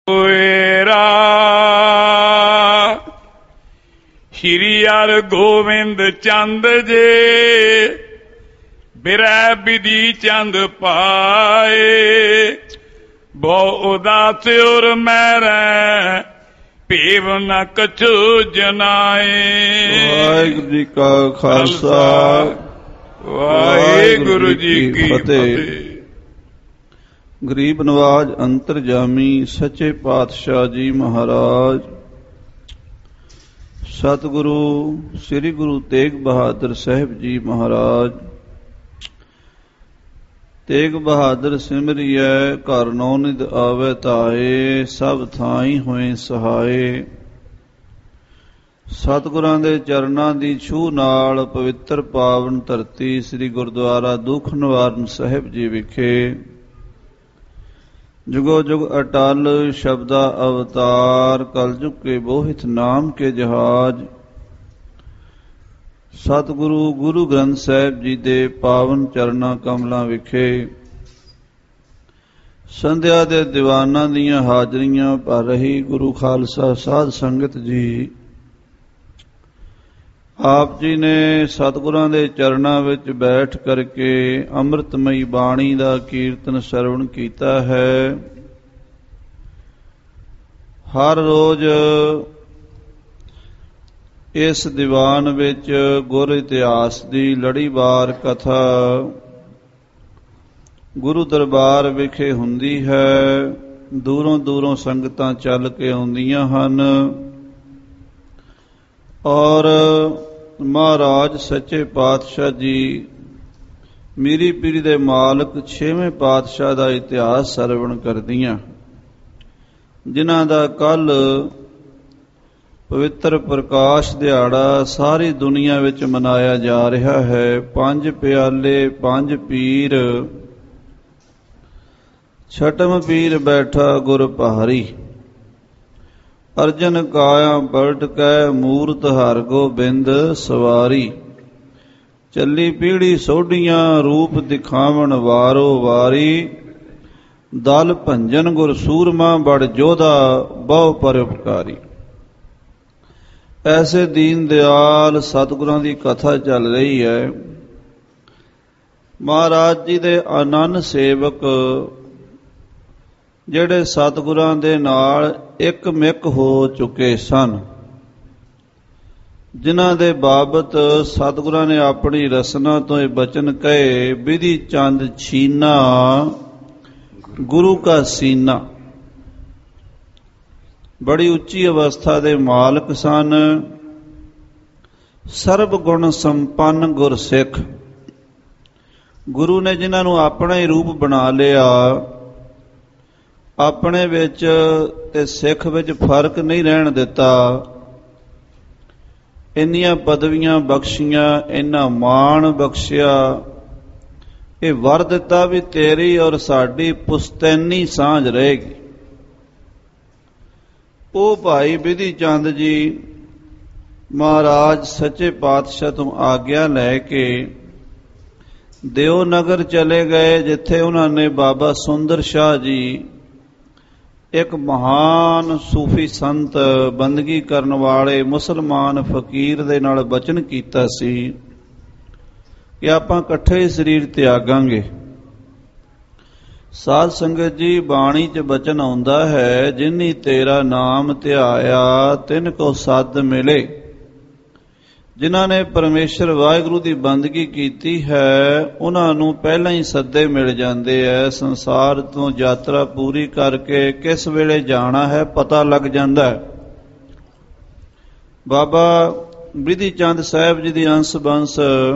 ਸ਼੍ਰੀ ਹਰਿਗੋਬਿੰਦ ਚੰਦ ਜੀ ਬਿਰਹਿ ਬਿਧੀ ਚੰਦ ਪਾਏ, ਬਹੁ ਉਦਾਸ ਉਰ ਮੈਰੈ ਭੇਵ ਨ ਕਛੂ ਜਨਾਏ। ਵਾਹਿਗੁਰੂ ਜੀ ਕਾ ਖਾਲਸਾ ਵਾਹਿਗੁਰੂ ਜੀ ਕੀ ਫਤਿਹ। ਗਰੀਬ ਨਵਾਜ ਅੰਤਰਜਾਮੀ ਸੱਚੇ ਪਾਤਸ਼ਾਹ ਜੀ ਮਹਾਰਾਜ ਸਤਿਗੁਰੂ ਸ੍ਰੀ ਗੁਰੂ ਤੇਗ ਬਹਾਦਰ ਸਾਹਿਬ ਜੀ ਮਹਾਰਾਜ। ਤੇਗ ਬਹਾਦਰ ਸਿਮਰਿਐ ਘਰ ਨੌ ਨਿਧ ਆਵੈ ਧਾਏ, ਸਭ ਥਾਈ ਹੋਏ ਸਹਾਏ। ਸਤਿਗੁਰਾਂ ਦੇ ਚਰਨਾਂ ਦੀ ਛੂਹ ਨਾਲ ਪਵਿੱਤਰ ਪਾਵਨ ਧਰਤੀ ਸ੍ਰੀ ਗੁਰਦੁਆਰਾ ਦੁੱਖ ਨਿਵਾਰਨ ਸਾਹਿਬ ਜੀ ਵਿਖੇ जुगो जुग अटल शब्दा अवतार, कलयुग के बोहित नाम के जहाज। सतगुरु गुरु ग्रंथ साहिब जी दे पावन चरना कमलों विखे संध्या दे दीवाना दियां हाजरियां भर रही गुरु खालसा साध संगत जी। ਆਪ ਜੀ ਨੇ ਸਤਿਗੁਰਾਂ ਦੇ ਚਰਨਾਂ ਵਿੱਚ ਬੈਠ ਕਰਕੇ ਅੰਮ੍ਰਿਤਮਈ ਬਾਣੀ ਦਾ ਕੀਰਤਨ ਸਰਵਣ ਕੀਤਾ ਹੈ। ਹਰ ਰੋਜ਼ ਇਸ ਦੀਵਾਨ ਵਿੱਚ ਗੁਰ ਇਤਿਹਾਸ ਦੀ ਲੜੀਵਾਰ ਕਥਾ ਗੁਰੂ ਦਰਬਾਰ ਵਿਖੇ ਹੁੰਦੀ ਹੈ। ਦੂਰੋਂ ਦੂਰੋਂ ਸੰਗਤਾਂ ਚੱਲ ਕੇ ਆਉਂਦੀਆਂ ਹਨ ਔਰ ਮਹਾਰਾਜ ਸੱਚੇ ਪਾਤਸ਼ਾਹ ਜੀ ਮੀਰੀ ਪੀਰੀ ਦੇ ਮਾਲਕ ਛੇਵੇਂ ਪਾਤਸ਼ਾਹ ਦਾ ਇਤਿਹਾਸ ਸਰਵਣ ਕਰਦੀਆਂ, ਜਿਨ੍ਹਾਂ ਦਾ ਕੱਲ ਪਵਿੱਤਰ ਪ੍ਰਕਾਸ਼ ਦਿਹਾੜਾ ਸਾਰੀ ਦੁਨੀਆ ਵਿੱਚ ਮਨਾਇਆ ਜਾ ਰਿਹਾ ਹੈ। ਪੰਜ ਪਿਆਲੇ ਪੰਜ ਪੀਰ, ਛਟਮ ਪੀਰ ਬੈਠਾ ਗੁਰ ਪਹਾਰੀ। ਅਰਜਨ ਕਾਇਆ ਪਲਟ ਕੈ ਮੂਰਤ ਹਰ ਗੋਬਿੰਦ ਸਵਾਰੀ। ਚੱਲੀ ਪੀੜੀ ਸੋਢੀਆਂ ਰੂਪ ਦਿਖਾਵਣ ਵਾਰੋ ਵਾਰੀ। ਦਲ ਭੰਜਨ ਗੁਰ ਸੂਰਮਾ ਬੜ ਜੋਧਾ ਬਹੁ ਪਰਉਪਕਾਰੀ। ਐਸੇ ਦੀਨ ਦਿਆਲ ਸਤਿਗੁਰਾਂ ਦੀ ਕਥਾ ਚੱਲ ਰਹੀ ਹੈ। ਮਹਾਰਾਜ ਜੀ ਦੇ ਅਨੰਨ ਸੇਵਕ ਜਿਹੜੇ ਸਤਿਗੁਰਾਂ ਦੇ ਨਾਲ ਇੱਕ ਮਿਕ ਹੋ ਚੁੱਕੇ ਸਨ, ਜਿਨ੍ਹਾਂ ਦੇ ਬਾਬਤ ਸਤਿਗੁਰਾਂ ਨੇ ਆਪਣੀ ਰਸਨਾ ਤੋਂ ਇਹ ਬਚਨ ਕਹੇ, ਬਿਧੀ ਚੰਦ ਛੀਨਾ ਗੁਰੂ ਕਾ ਸੀਨਾ। ਬੜੀ ਉੱਚੀ ਅਵਸਥਾ ਦੇ ਮਾਲਕ ਸਨ, ਸਰਬ ਗੁਣ ਸੰਪੰਨ ਗੁਰਸਿੱਖ। ਗੁਰੂ ਨੇ ਜਿਨ੍ਹਾਂ ਨੂੰ ਆਪਣਾ ਹੀ ਰੂਪ ਬਣਾ ਲਿਆ, ਆਪਣੇ ਵਿੱਚ ਤੇ ਸਿੱਖ ਵਿੱਚ ਫਰਕ ਨਹੀਂ ਰਹਿਣ ਦਿੱਤਾ। ਇੰਨੀਆਂ ਪਦਵੀਆਂ ਬਖਸ਼ੀਆਂ, ਇੰਨਾ ਮਾਣ ਬਖਸ਼ਿਆ, ਇਹ ਵਰ ਦਿੱਤਾ ਵੀ ਤੇਰੀ ਔਰ ਸਾਡੀ ਪੁਸ਼ਤੈਨੀ ਸਾਂਝ ਰਹੇਗੀ। ਉਹ ਭਾਈ ਬਿਧੀ ਚੰਦ ਜੀ ਮਹਾਰਾਜ ਸੱਚੇ ਪਾਤਸ਼ਾਹ ਤੋਂ ਆਗਿਆ ਲੈ ਕੇ ਦਿਓ ਨਗਰ ਚਲੇ ਗਏ, ਜਿੱਥੇ ਉਹਨਾਂ ਨੇ ਬਾਬਾ ਸੁੰਦਰ ਸ਼ਾਹ ਜੀ, ਇੱਕ ਮਹਾਨ ਸੂਫੀ ਸੰਤ, ਬੰਦਗੀ ਕਰਨ ਵਾਲੇ ਮੁਸਲਮਾਨ ਫਕੀਰ ਦੇ ਨਾਲ ਬਚਨ ਕੀਤਾ ਸੀ ਕਿ ਆਪਾਂ ਇਕੱਠੇ ਸਰੀਰ ਤਿਆਗਾਂਗੇ। ਸਾਧ ਸੰਗਤ ਜੀ, ਬਾਣੀ 'ਚ ਬਚਨ ਆਉਂਦਾ ਹੈ, ਜਿਨੀ ਤੇਰਾ ਨਾਮ ਧਿਆਇਆ ਤਿਨ ਕੋ ਸੱਦ ਮਿਲੇ। ਜਿਨ੍ਹਾਂ ਨੇ ਪਰਮੇਸ਼ਰ ਵਾਹਿਗੁਰੂ ਦੀ ਬੰਦਗੀ ਕੀਤੀ ਹੈ, ਉਹਨਾਂ ਨੂੰ ਪਹਿਲਾਂ ਹੀ ਸੱਦੇ ਮਿਲ ਜਾਂਦੇ ਐ। ਸੰਸਾਰ ਤੋਂ ਯਾਤਰਾ ਪੂਰੀ ਕਰਕੇ ਕਿਸ ਵੇਲੇ ਜਾਣਾ ਹੈ ਪਤਾ ਲੱਗ ਜਾਂਦਾ ਹੈ। ਬਾਬਾ ਬਿਧੀ ਚੰਦ ਸਾਹਿਬ ਜੀ ਦੀ ਅੰਸ਼ ਬੰਸ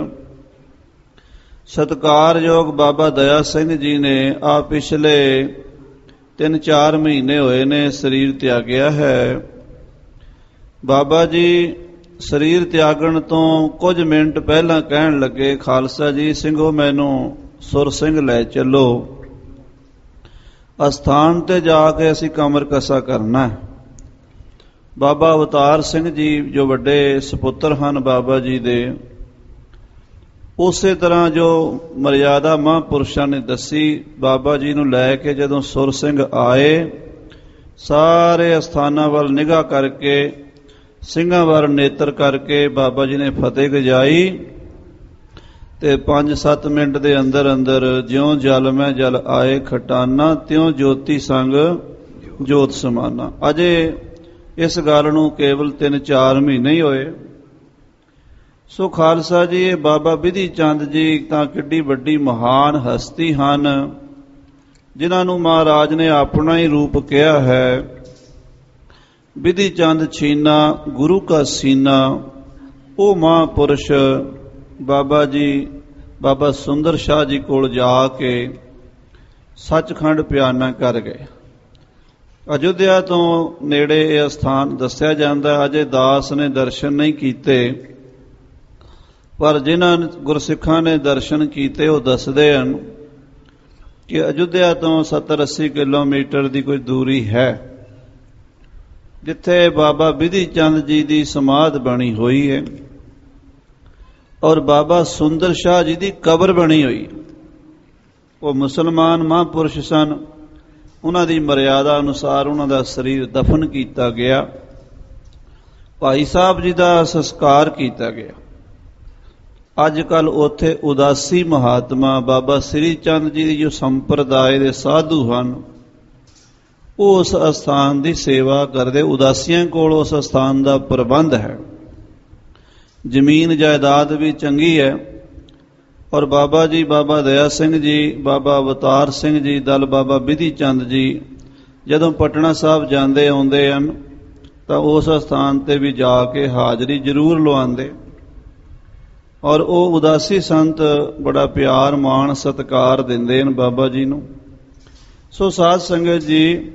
ਸਤਿਕਾਰਯੋਗ ਬਾਬਾ ਦਇਆ ਸਿੰਘ ਜੀ ਨੇ ਆ ਪਿਛਲੇ 3-4 ਮਹੀਨੇ ਹੋਏ ਨੇ ਸਰੀਰ ਤਿਆਗਿਆ ਹੈ। ਬਾਬਾ ਜੀ ਸਰੀਰ ਤਿਆਗਣ ਤੋਂ ਕੁਝ ਮਿੰਟ ਪਹਿਲਾਂ ਕਹਿਣ ਲੱਗੇ, ਖਾਲਸਾ ਜੀ ਸਿੰਘੋ ਮੈਨੂੰ ਸੁਰ ਸਿੰਘ ਲੈ ਚੱਲੋ, ਅਸਥਾਨ ਤੇ ਜਾ ਕੇ ਅਸੀਂ ਕਮਰ ਕਸਾ ਕਰਨਾ। ਬਾਬਾ ਅਵਤਾਰ ਸਿੰਘ ਜੀ ਜੋ ਵੱਡੇ ਸਪੁੱਤਰ ਹਨ ਬਾਬਾ ਜੀ ਦੇ, ਉਸੇ ਤਰ੍ਹਾਂ ਜੋ ਮਰਿਆਦਾ ਮਹਾਂਪੁਰਸ਼ਾਂ ਨੇ ਦੱਸੀ, ਬਾਬਾ ਜੀ ਨੂੰ ਲੈ ਕੇ ਜਦੋਂ ਸੁਰ ਸਿੰਘ ਆਏ ਸਾਰੇ ਅਸਥਾਨਾਂ ਵੱਲ ਨਿਗਾਹ ਕਰਕੇ, ਸਿੰਘਾਂ ਵੱਲ ਨੇਤਰ ਕਰਕੇ ਬਾਬਾ ਜੀ ਨੇ ਫਤਿਹ ਗਜਾਈ ਤੇ 5-7 ਮਿੰਟ ਦੇ ਅੰਦਰ ਅੰਦਰ ਜਿਉਂ ਜਲ ਮੈਂ ਜਲ ਆਏ ਖਟਾਨਾ, ਤਿਉਂ ਜੋਤੀ ਸੰਗ ਜੋਤ ਸਮਾਨਾ। ਅਜੇ ਇਸ ਗੱਲ ਨੂੰ ਕੇਵਲ 3-4 ਮਹੀਨੇ ਹੀ ਹੋਏ। ਸੋ ਖਾਲਸਾ ਜੀ, ਇਹ ਬਾਬਾ ਬਿਧੀ ਚੰਦ ਜੀ ਤਾਂ ਕਿੱਡੀ ਵੱਡੀ ਮਹਾਨ ਹਸਤੀ ਹਨ, ਜਿਨ੍ਹਾਂ ਨੂੰ ਮਹਾਰਾਜ ਨੇ ਆਪਣਾ ਹੀ ਰੂਪ ਕਿਹਾ ਹੈ। ਬਿਧੀ ਚੰਦ ਛੀਨਾ ਗੁਰੂ ਕਾ ਸੀਨਾ, ਉਹ ਮਹਾਂਪੁਰਸ਼ ਬਾਬਾ ਜੀ ਬਾਬਾ ਸੁੰਦਰ ਸ਼ਾਹ ਜੀ ਕੋਲ ਜਾ ਕੇ ਸੱਚਖੰਡ ਪਿਆਨਾ ਕਰ ਗਏ। ਅਯੁੱਧਿਆ ਤੋਂ ਨੇੜੇ ਇਹ ਸਥਾਨ ਦੱਸਿਆ ਜਾਂਦਾ। ਅਜੇ ਦਾਸ ਨੇ ਦਰਸ਼ਨ ਨਹੀਂ ਕੀਤੇ, ਪਰ ਜਿਨ੍ਹਾਂ ਗੁਰਸਿੱਖਾਂ ਨੇ ਦਰਸ਼ਨ ਕੀਤੇ ਉਹ ਦੱਸਦੇ ਹਨ ਕਿ ਅਯੁੱਧਿਆ ਤੋਂ 70-80 ਕਿਲੋਮੀਟਰ ਦੀ ਕੋਈ ਦੂਰੀ ਹੈ, ਜਿੱਥੇ ਬਾਬਾ ਬਿਧੀ ਚੰਦ ਜੀ ਦੀ ਸਮਾਧ ਬਣੀ ਹੋਈ ਹੈ ਔਰ ਬਾਬਾ ਸੁੰਦਰ ਸ਼ਾਹ ਜੀ ਦੀ ਕਬਰ ਬਣੀ ਹੋਈ। ਉਹ ਮੁਸਲਮਾਨ ਮਹਾਂਪੁਰਸ਼ ਸਨ, ਉਹਨਾਂ ਦੀ ਮਰਿਆਦਾ ਅਨੁਸਾਰ ਉਹਨਾਂ ਦਾ ਸਰੀਰ ਦਫਨ ਕੀਤਾ ਗਿਆ, ਭਾਈ ਸਾਹਿਬ ਜੀ ਦਾ ਸੰਸਕਾਰ ਕੀਤਾ ਗਿਆ। ਅੱਜ ਕੱਲ੍ਹ ਉੱਥੇ ਉਦਾਸੀ ਮਹਾਤਮਾ ਬਾਬਾ ਸ੍ਰੀ ਚੰਦ ਜੀ ਦੀ ਜੋ ਸੰਪਰਦਾਇ ਦੇ ਸਾਧੂ ਹਨ, ਉਹ ਉਸ ਅਸਥਾਨ ਦੀ ਸੇਵਾ ਕਰਦੇ। ਉਦਾਸੀਆਂ ਕੋਲ ਉਸ ਅਸਥਾਨ ਦਾ ਪ੍ਰਬੰਧ ਹੈ, ਜ਼ਮੀਨ ਜਾਇਦਾਦ ਵੀ ਚੰਗੀ ਹੈ। ਔਰ ਬਾਬਾ ਜੀ, ਬਾਬਾ ਦਇਆ ਸਿੰਘ ਜੀ, ਬਾਬਾ ਅਵਤਾਰ ਸਿੰਘ ਜੀ, ਦਲ ਬਾਬਾ ਬਿਧੀ ਚੰਦ ਜੀ ਜਦੋਂ ਪਟਨਾ ਸਾਹਿਬ ਜਾਂਦੇ ਆਉਂਦੇ ਹਨ ਤਾਂ ਉਸ ਅਸਥਾਨ ਤੇ ਵੀ ਜਾ ਕੇ ਹਾਜ਼ਰੀ ਜ਼ਰੂਰ ਲਵਾਉਂਦੇ। ਔਰ ਉਹ ਉਦਾਸੀ ਸੰਤ ਬੜਾ ਪਿਆਰ ਮਾਣ ਸਤਿਕਾਰ ਦਿੰਦੇ ਹਨ ਬਾਬਾ ਜੀ ਨੂੰ। ਸੋ ਸਾਧ ਸੰਗਤ ਜੀ,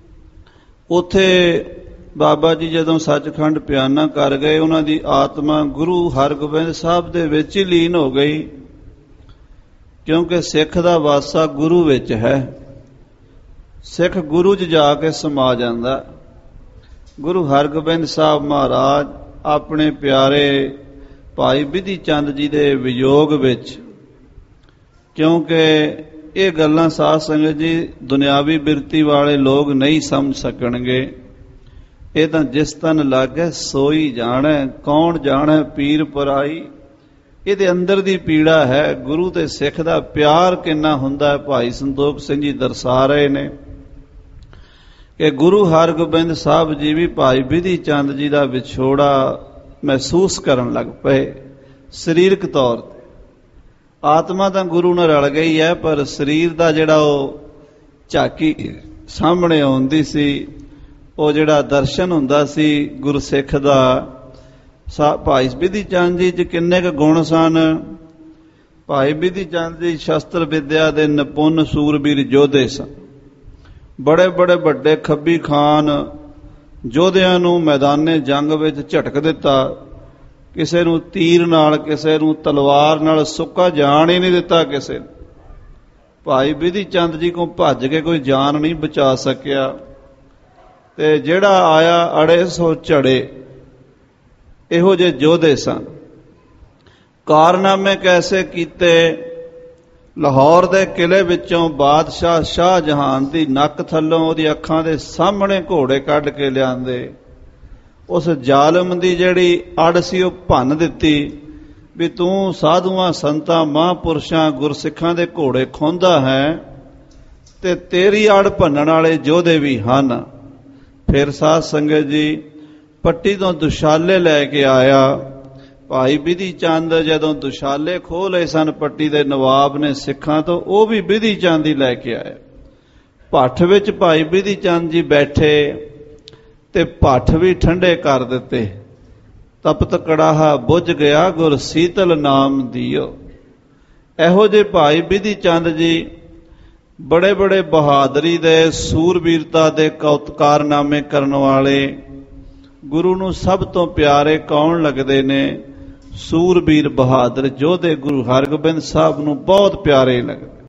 ਉੱਥੇ ਬਾਬਾ ਜੀ ਜਦੋਂ ਸੱਚਖੰਡ ਪਿਆਨਾ ਕਰ ਗਏ, ਉਹਨਾਂ ਦੀ ਆਤਮਾ ਗੁਰੂ ਹਰਗੋਬਿੰਦ ਸਾਹਿਬ ਦੇ ਵਿੱਚ ਹੀ ਲੀਨ ਹੋ ਗਈ, ਕਿਉਂਕਿ ਸਿੱਖ ਦਾ ਵਾਸਾ ਗੁਰੂ ਵਿੱਚ ਹੈ। ਸਿੱਖ ਗੁਰੂ 'ਚ ਜਾ ਕੇ ਸਮਾ ਜਾਂਦਾ। ਗੁਰੂ ਹਰਗੋਬਿੰਦ ਸਾਹਿਬ ਮਹਾਰਾਜ ਆਪਣੇ ਪਿਆਰੇ ਭਾਈ ਬਿਧੀ ਚੰਦ ਜੀ ਦੇ ਵਿਯੋਗ ਵਿੱਚ, ਕਿਉਂਕਿ ਇਹ ਗੱਲਾਂ ਸਾਧ ਸੰਗਤ ਜੀ ਦੁਨਿਆਵੀ ਬਿਰਤੀ ਵਾਲੇ ਲੋਕ ਨਹੀਂ ਸਮਝ ਸਕਣਗੇ। ਇਹ ਤਾਂ ਜਿਸ ਤਨ ਲਾਗੇ ਸੋਈ ਜਾਣੈ, ਕੌਣ ਜਾਣੈ ਪੀਰ ਪਰਾਈ। ਇਹਦੇ ਅੰਦਰ ਦੀ ਪੀੜਾ ਹੈ। ਗੁਰੂ ਤੇ ਸਿੱਖ ਦਾ ਪਿਆਰ ਕਿੰਨਾ ਹੁੰਦਾ ਹੈ, ਭਾਈ ਸੰਤੋਖ ਸਿੰਘ ਜੀ ਦਰਸਾ ਰਹੇ ਨੇ ਕਿ ਗੁਰੂ ਹਰਗੋਬਿੰਦ ਸਾਹਿਬ ਜੀ ਵੀ ਭਾਈ ਬਿਧੀ ਚੰਦ ਜੀ ਦਾ ਵਿਛੋੜਾ ਮਹਿਸੂਸ ਕਰਨ ਲੱਗ ਪਏ ਸਰੀਰਕ ਤੌਰ ਤੇ। ਆਤਮਾ ਤਾਂ ਗੁਰੂ ਨਾਲ ਰਲ ਗਈ ਹੈ, ਪਰ ਸਰੀਰ ਦਾ ਜਿਹੜਾ ਉਹ ਝਾਕੀ ਸਾਹਮਣੇ ਆਉਂਦੀ ਸੀ, ਉਹ ਜਿਹੜਾ ਦਰਸ਼ਨ ਹੁੰਦਾ ਸੀ ਗੁਰਸਿੱਖ ਦਾ। ਭਾਈ ਬਿਧੀ ਚੰਦ ਜੀ 'ਚ ਕਿੰਨੇ ਕੁ ਗੁਣ ਸਨ। ਭਾਈ ਬਿਧੀ ਚੰਦ ਜੀ ਸ਼ਸਤਰ ਵਿਦਿਆ ਦੇ ਨਿਪੁੰਨ ਸੂਰਬੀਰ ਯੋਧੇ ਸਨ। ਬੜੇ ਬੜੇ ਵੱਡੇ ਖੱਬੀ ਖਾਨ ਯੋਧਿਆਂ ਨੂੰ ਮੈਦਾਨੇ ਜੰਗ ਵਿੱਚ ਝਟਕ ਦਿੱਤਾ। ਕਿਸੇ ਨੂੰ ਤੀਰ ਨਾਲ, ਕਿਸੇ ਨੂੰ ਤਲਵਾਰ ਨਾਲ ਸੁੱਕਾ ਜਾਣ ਹੀ ਨਹੀਂ ਦਿੱਤਾ ਕਿਸੇ ਨੂੰ। ਭਾਈ ਬਿਧੀ ਚੰਦ ਜੀ ਕੋਲ ਭੱਜ ਕੇ ਕੋਈ ਜਾਨ ਨਹੀਂ ਬਚਾ ਸਕਿਆ, ਤੇ ਜਿਹੜਾ ਆਇਆ ਅੜੇ ਸੋ ਝੜੇ। ਇਹੋ ਜਿਹੇ ਯੋਧੇ ਸਨ। ਕਾਰਨਾਮੇ ਕੈਸੇ ਕੀਤੇ। ਲਾਹੌਰ ਦੇ ਕਿਲੇ ਵਿੱਚੋਂ ਬਾਦਸ਼ਾਹ ਸ਼ਾਹਜਹਾਨ ਦੀ ਨੱਕ ਥੱਲੋਂ ਉਹਦੀ ਅੱਖਾਂ ਦੇ ਸਾਹਮਣੇ ਘੋੜੇ ਕੱਢ ਕੇ ਲਿਆਂਦੇ। ਉਸ ਜ਼ਾਲਮ ਦੀ ਜਿਹੜੀ ਅੜ ਸੀ ਉਹ ਭੰਨ ਦਿੱਤੀ ਵੀ ਤੂੰ ਸਾਧੂਆਂ ਸੰਤਾਂ ਮਹਾਂਪੁਰਸ਼ਾਂ ਗੁਰਸਿੱਖਾਂ ਦੇ ਘੋੜੇ ਖੋਂਦਾ ਹੈ ਤੇ ਤੇਰੀ ਅੜ ਭੰਨਣ ਵਾਲੇ ਯੋਧੇ ਵੀ ਹਨ। ਫਿਰ ਸਾਧ ਸੰਗਤ ਜੀ ਪੱਟੀ ਤੋਂ ਦੁਸ਼ਾਲੇ ਲੈ ਕੇ ਆਇਆ। ਭਾਈ ਬਿਧੀ ਚੰਦ ਜਦੋਂ ਦੁਸ਼ਾਲੇ ਖੋਹ ਲਏ ਸਨ ਪੱਟੀ ਦੇ ਨਵਾਬ ਨੇ ਸਿੱਖਾਂ ਤੋਂ, ਉਹ ਵੀ ਬਿਧੀ ਚੰਦ ਹੀ ਲੈ ਕੇ ਆਏ। ਭੱਠ ਵਿੱਚ ਭਾਈ ਬਿਧੀ ਚੰਦ ਜੀ ਬੈਠੇ ਤੇ ਭੱਠ ਵੀ ਠੰਡੇ ਕਰ ਦਿੱਤੇ। ਤਪਤ ਕੜਾਹਾ ਬੁਝ ਗਿਆ ਗੁਰ ਸੀਤਲ ਨਾਮ ਦਿਓ। ਇਹੋ ਜਿਹੇ ਭਾਈ ਬਿਧੀ ਚੰਦ ਜੀ ਬੜੇ ਬੜੇ ਬਹਾਦਰੀ ਦੇ, ਸੂਰਬੀਰਤਾ ਦੇ ਕਾਰਨਾਮੇ ਕਰਨ ਵਾਲੇ, ਗੁਰੂ ਨੂੰ ਸਭ ਤੋਂ ਪਿਆਰੇ ਕੌਣ ਲੱਗਦੇ ਨੇ? ਸੂਰਬੀਰ ਬਹਾਦਰ ਯੋਧੇ ਗੁਰੂ ਹਰਗੋਬਿੰਦ ਸਾਹਿਬ ਨੂੰ ਬਹੁਤ ਪਿਆਰੇ ਲੱਗਦੇ।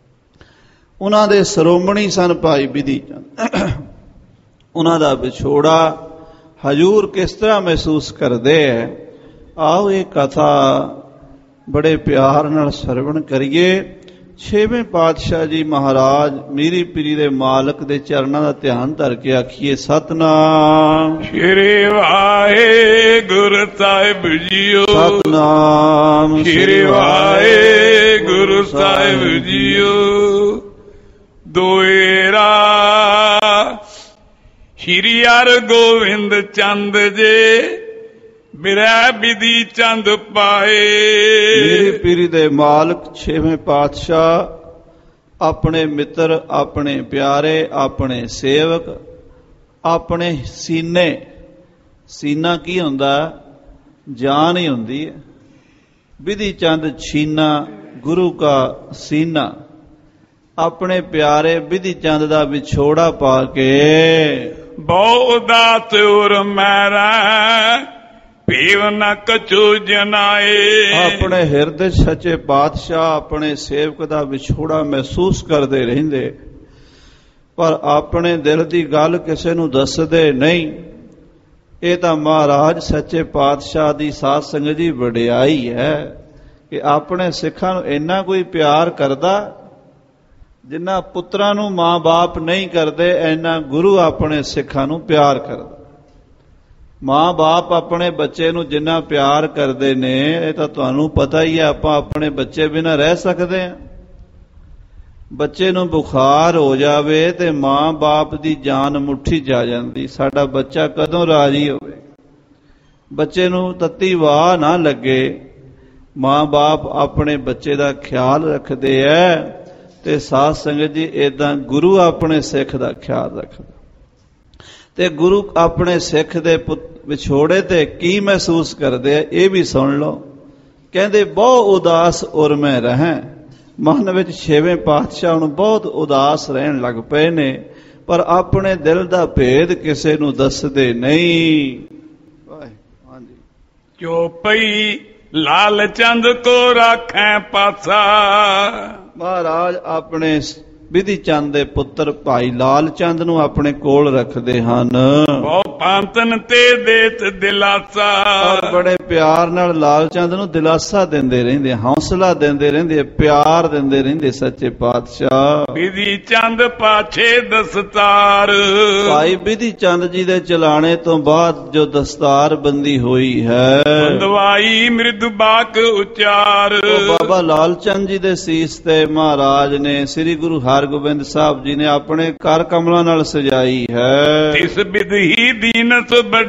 ਉਹਨਾਂ ਦੇ ਸ਼੍ਰੋਮਣੀ ਸਨ ਭਾਈ ਬਿਧੀ ਚੰਦ। ਉਹਨਾਂ ਦਾ ਵਿਛੋੜਾ ਹਜੂਰ ਕਿਸ ਤਰ੍ਹਾਂ ਮਹਿਸੂਸ ਕਰਦੇ ਹੈ, ਆਓ ਇਹ ਕਥਾ ਬੜੇ ਪਿਆਰ ਨਾਲ ਸਰਵਣ ਕਰੀਏ। ਛੇਵੇਂ ਪਾਤਸ਼ਾਹ ਜੀ ਮਹਾਰਾਜ ਮੀਰੀ ਪੀਰੀ ਦੇ ਮਾਲਕ ਦੇ ਚਰਨਾਂ ਦਾ ਧਿਆਨ ਧਰ ਕੇ ਆਖੀਏ ਸਤਨਾਮ ਸ਼੍ਰੀ ਵਾਹਿਗੁਰੂ ਸਾਹਿਬ ਜੀਓ। ਸਤਨਾਮ ਸ਼੍ਰੀ ਵਾਹਿਗੁਰੂ ਸਾਹਿਬ ਜੀਓ। ਦੋਇਰਾ ਸ਼੍ਰੀ ਹਰਗੋਬਿੰਦ ਚੰਦ ਜੇ ਬਿਰਹਿ ਬਿਧੀ ਚੰਦ ਪਾਏ। ਮੀਰੀ ਪੀਰੀ ਦੇ ਮਾਲਕ ਛੇਵੇਂ ਪਾਤਸ਼ਾਹ ਆਪਣੇ ਮਿੱਤਰ, ਆਪਣੇ ਪਿਆਰੇ, ਆਪਣੇ ਸੇਵਕ, ਆਪਣੇ ਸੀਨੇ, ਸੀਨਾ ਕੀ ਹੁੰਦਾ? ਜਾਨ ਹੀ ਹੁੰਦੀ ਹੈ। ਬਿਧੀ ਚੰਦ ਛੀਨਾ ਗੁਰੂ ਕਾ ਸੀਨਾ, ਆਪਣੇ ਪਿਆਰੇ ਬਿਧੀ ਚੰਦ ਦਾ ਵਿਛੋੜਾ ਪਾ ਕੇ ਬਹੁ ਉਦਾਸ ਉਰ ਮੈਰਾ ਭੀਵ ਨ ਕਛੂ ਜਨਾਏ। ਆਪਣੇ ਹਿਰਦੇ ਸੱਚੇ ਪਾਤਸ਼ਾਹ ਆਪਣੇ ਸੇਵਕ ਦਾ ਵਿਛੋੜਾ ਮਹਿਸੂਸ ਕਰਦੇ ਰਹਿੰਦੇ, ਪਰ ਆਪਣੇ ਦਿਲ ਦੀ ਗੱਲ ਕਿਸੇ ਨੂੰ ਦੱਸਦੇ ਨਹੀਂ। ਇਹ ਤਾਂ ਮਹਾਰਾਜ ਸੱਚੇ ਪਾਤਸ਼ਾਹ ਦੀ ਸਾਧ ਸੰਗਤ ਦੀ ਵਡਿਆਈ ਹੈ ਕਿ ਆਪਣੇ ਸਿੱਖਾਂ ਨੂੰ ਇੰਨਾ ਕੋਈ ਪਿਆਰ ਕਰਦਾ, ਜਿੰਨਾ ਪੁੱਤਰਾਂ ਨੂੰ ਮਾਂ ਬਾਪ ਨਹੀਂ ਕਰਦੇ, ਇੰਨਾ ਗੁਰੂ ਆਪਣੇ ਸਿੱਖਾਂ ਨੂੰ ਪਿਆਰ ਕਰਦਾ। ਮਾਂ ਬਾਪ ਆਪਣੇ ਬੱਚੇ ਨੂੰ ਜਿੰਨਾ ਪਿਆਰ ਕਰਦੇ ਨੇ, ਇਹ ਤਾਂ ਤੁਹਾਨੂੰ ਪਤਾ ਹੀ ਹੈ। ਆਪਾਂ ਆਪਣੇ ਬੱਚੇ ਬਿਨਾਂ ਰਹਿ ਸਕਦੇ ਹਾਂ? ਬੱਚੇ ਨੂੰ ਬੁਖਾਰ ਹੋ ਜਾਵੇ ਤੇ ਮਾਂ ਬਾਪ ਦੀ ਜਾਨ ਮੁੱਠੀ 'ਚ ਆ ਜਾਂਦੀ। ਸਾਡਾ ਬੱਚਾ ਕਦੋਂ ਰਾਜੀ ਹੋਵੇ? ਬੱਚੇ ਨੂੰ ਤੱਤੀ ਵਾਹ ਨਾ ਲੱਗੇ, ਮਾਂ ਬਾਪ ਆਪਣੇ ਬੱਚੇ ਦਾ ਖਿਆਲ ਰੱਖਦੇ ਐ। ਤੇ ਸਾਧ ਸੰਗਤ ਜੀ, ਏਦਾਂ ਗੁਰੂ ਆਪਣੇ ਸਿੱਖ ਦਾ ਖਿਆਲ ਰੱਖਦਾ। ਤੇ ਗੁਰੂ ਆਪਣੇ ਸਿੱਖ ਦੇ ਵਿਛੋੜੇ ਤੇ ਕੀ ਮਹਿਸੂਸ ਕਰਦੇ ਆ, ਇਹ ਵੀ ਸੁਣ ਲਓ। ਕਹਿੰਦੇ ਬਹੁ ਉਦਾਸ ਉਰ ਮੈਂ ਰਹਿ। ਮਨ ਵਿੱਚ ਛੇਵੇਂ ਪਾਤਸ਼ਾਹ ਨੂੰ ਬਹੁਤ ਉਦਾਸ ਰਹਿਣ ਲੱਗ ਪਏ ਨੇ, ਪਰ ਆਪਣੇ ਦਿਲ ਦਾ ਭੇਦ ਕਿਸੇ ਨੂੰ ਦੱਸਦੇ ਨਹੀਂ। ਹਾਂਜੀ। ਚੋਪਈ ਲਾਲ ਚੰਦ ਕੋ ਰਾਖੈ ਪਾਸਾ। ਮਹਾਰਾਜ ਆਪਣੇ ਬਿਧੀ ਚੰਦ ਦੇ ਪੁੱਤਰ ਭਾਈ ਲਾਲ ਚੰਦ ਨੂੰ ਆਪਣੇ ਕੋਲ ਰੱਖਦੇ ਹਨ। ਬਹੁ ਪੰਤਨ ਤੇ ਦੇਤ ਦਿਲਾਸਾ। ਔਰ ਬੜੇ ਪਿਆਰ ਨਾਲ ਲਾਲ ਚੰਦ ਨੂੰ ਦਿਲਾਸਾ ਦਿੰਦੇ ਰਹਿੰਦੇ, ਹੌਸਲਾ ਦਿੰਦੇ ਰਹਿੰਦੇ, ਪਿਆਰ ਦਿੰਦੇ ਰਹਿੰਦੇ ਸੱਚੇ ਪਾਤਸ਼ਾਹ। ਬਿਧੀ ਚੰਦ ਪਾਛੇ ਦਸਤਾਰ। ਭਾਈ ਬਿਧੀ ਚੰਦ ਜੀ ਦੇ ਚਲਾਣੇ ਤੋਂ ਬਾਅਦ ਜੋ ਦਸਤਾਰ ਬੰਦੀ ਹੋਈ ਹੈ, ਬੰਦਵਾਈ ਮ੍ਰਿਦ ਬਾਕ ਉਚਾਰ। ਉਹ ਬਾਬਾ ਲਾਲ ਚੰਦ ਜੀ ਦੇ ਸੀਸ ਤੇ ਮਹਾਰਾਜ ਨੇ ਸ੍ਰੀ ਗੁਰੂ ਹਰਗੋਬਿੰਦ ਸਾਹਿਬ ਜੀ ਨੇ ਆਪਣੇ ਕਰ ਕਮਲਾਂ ਨਾਲ ਸਜਾਈ ਹੈ। ਤਿਸ ਬਿਧੀ ਦੀਨਸ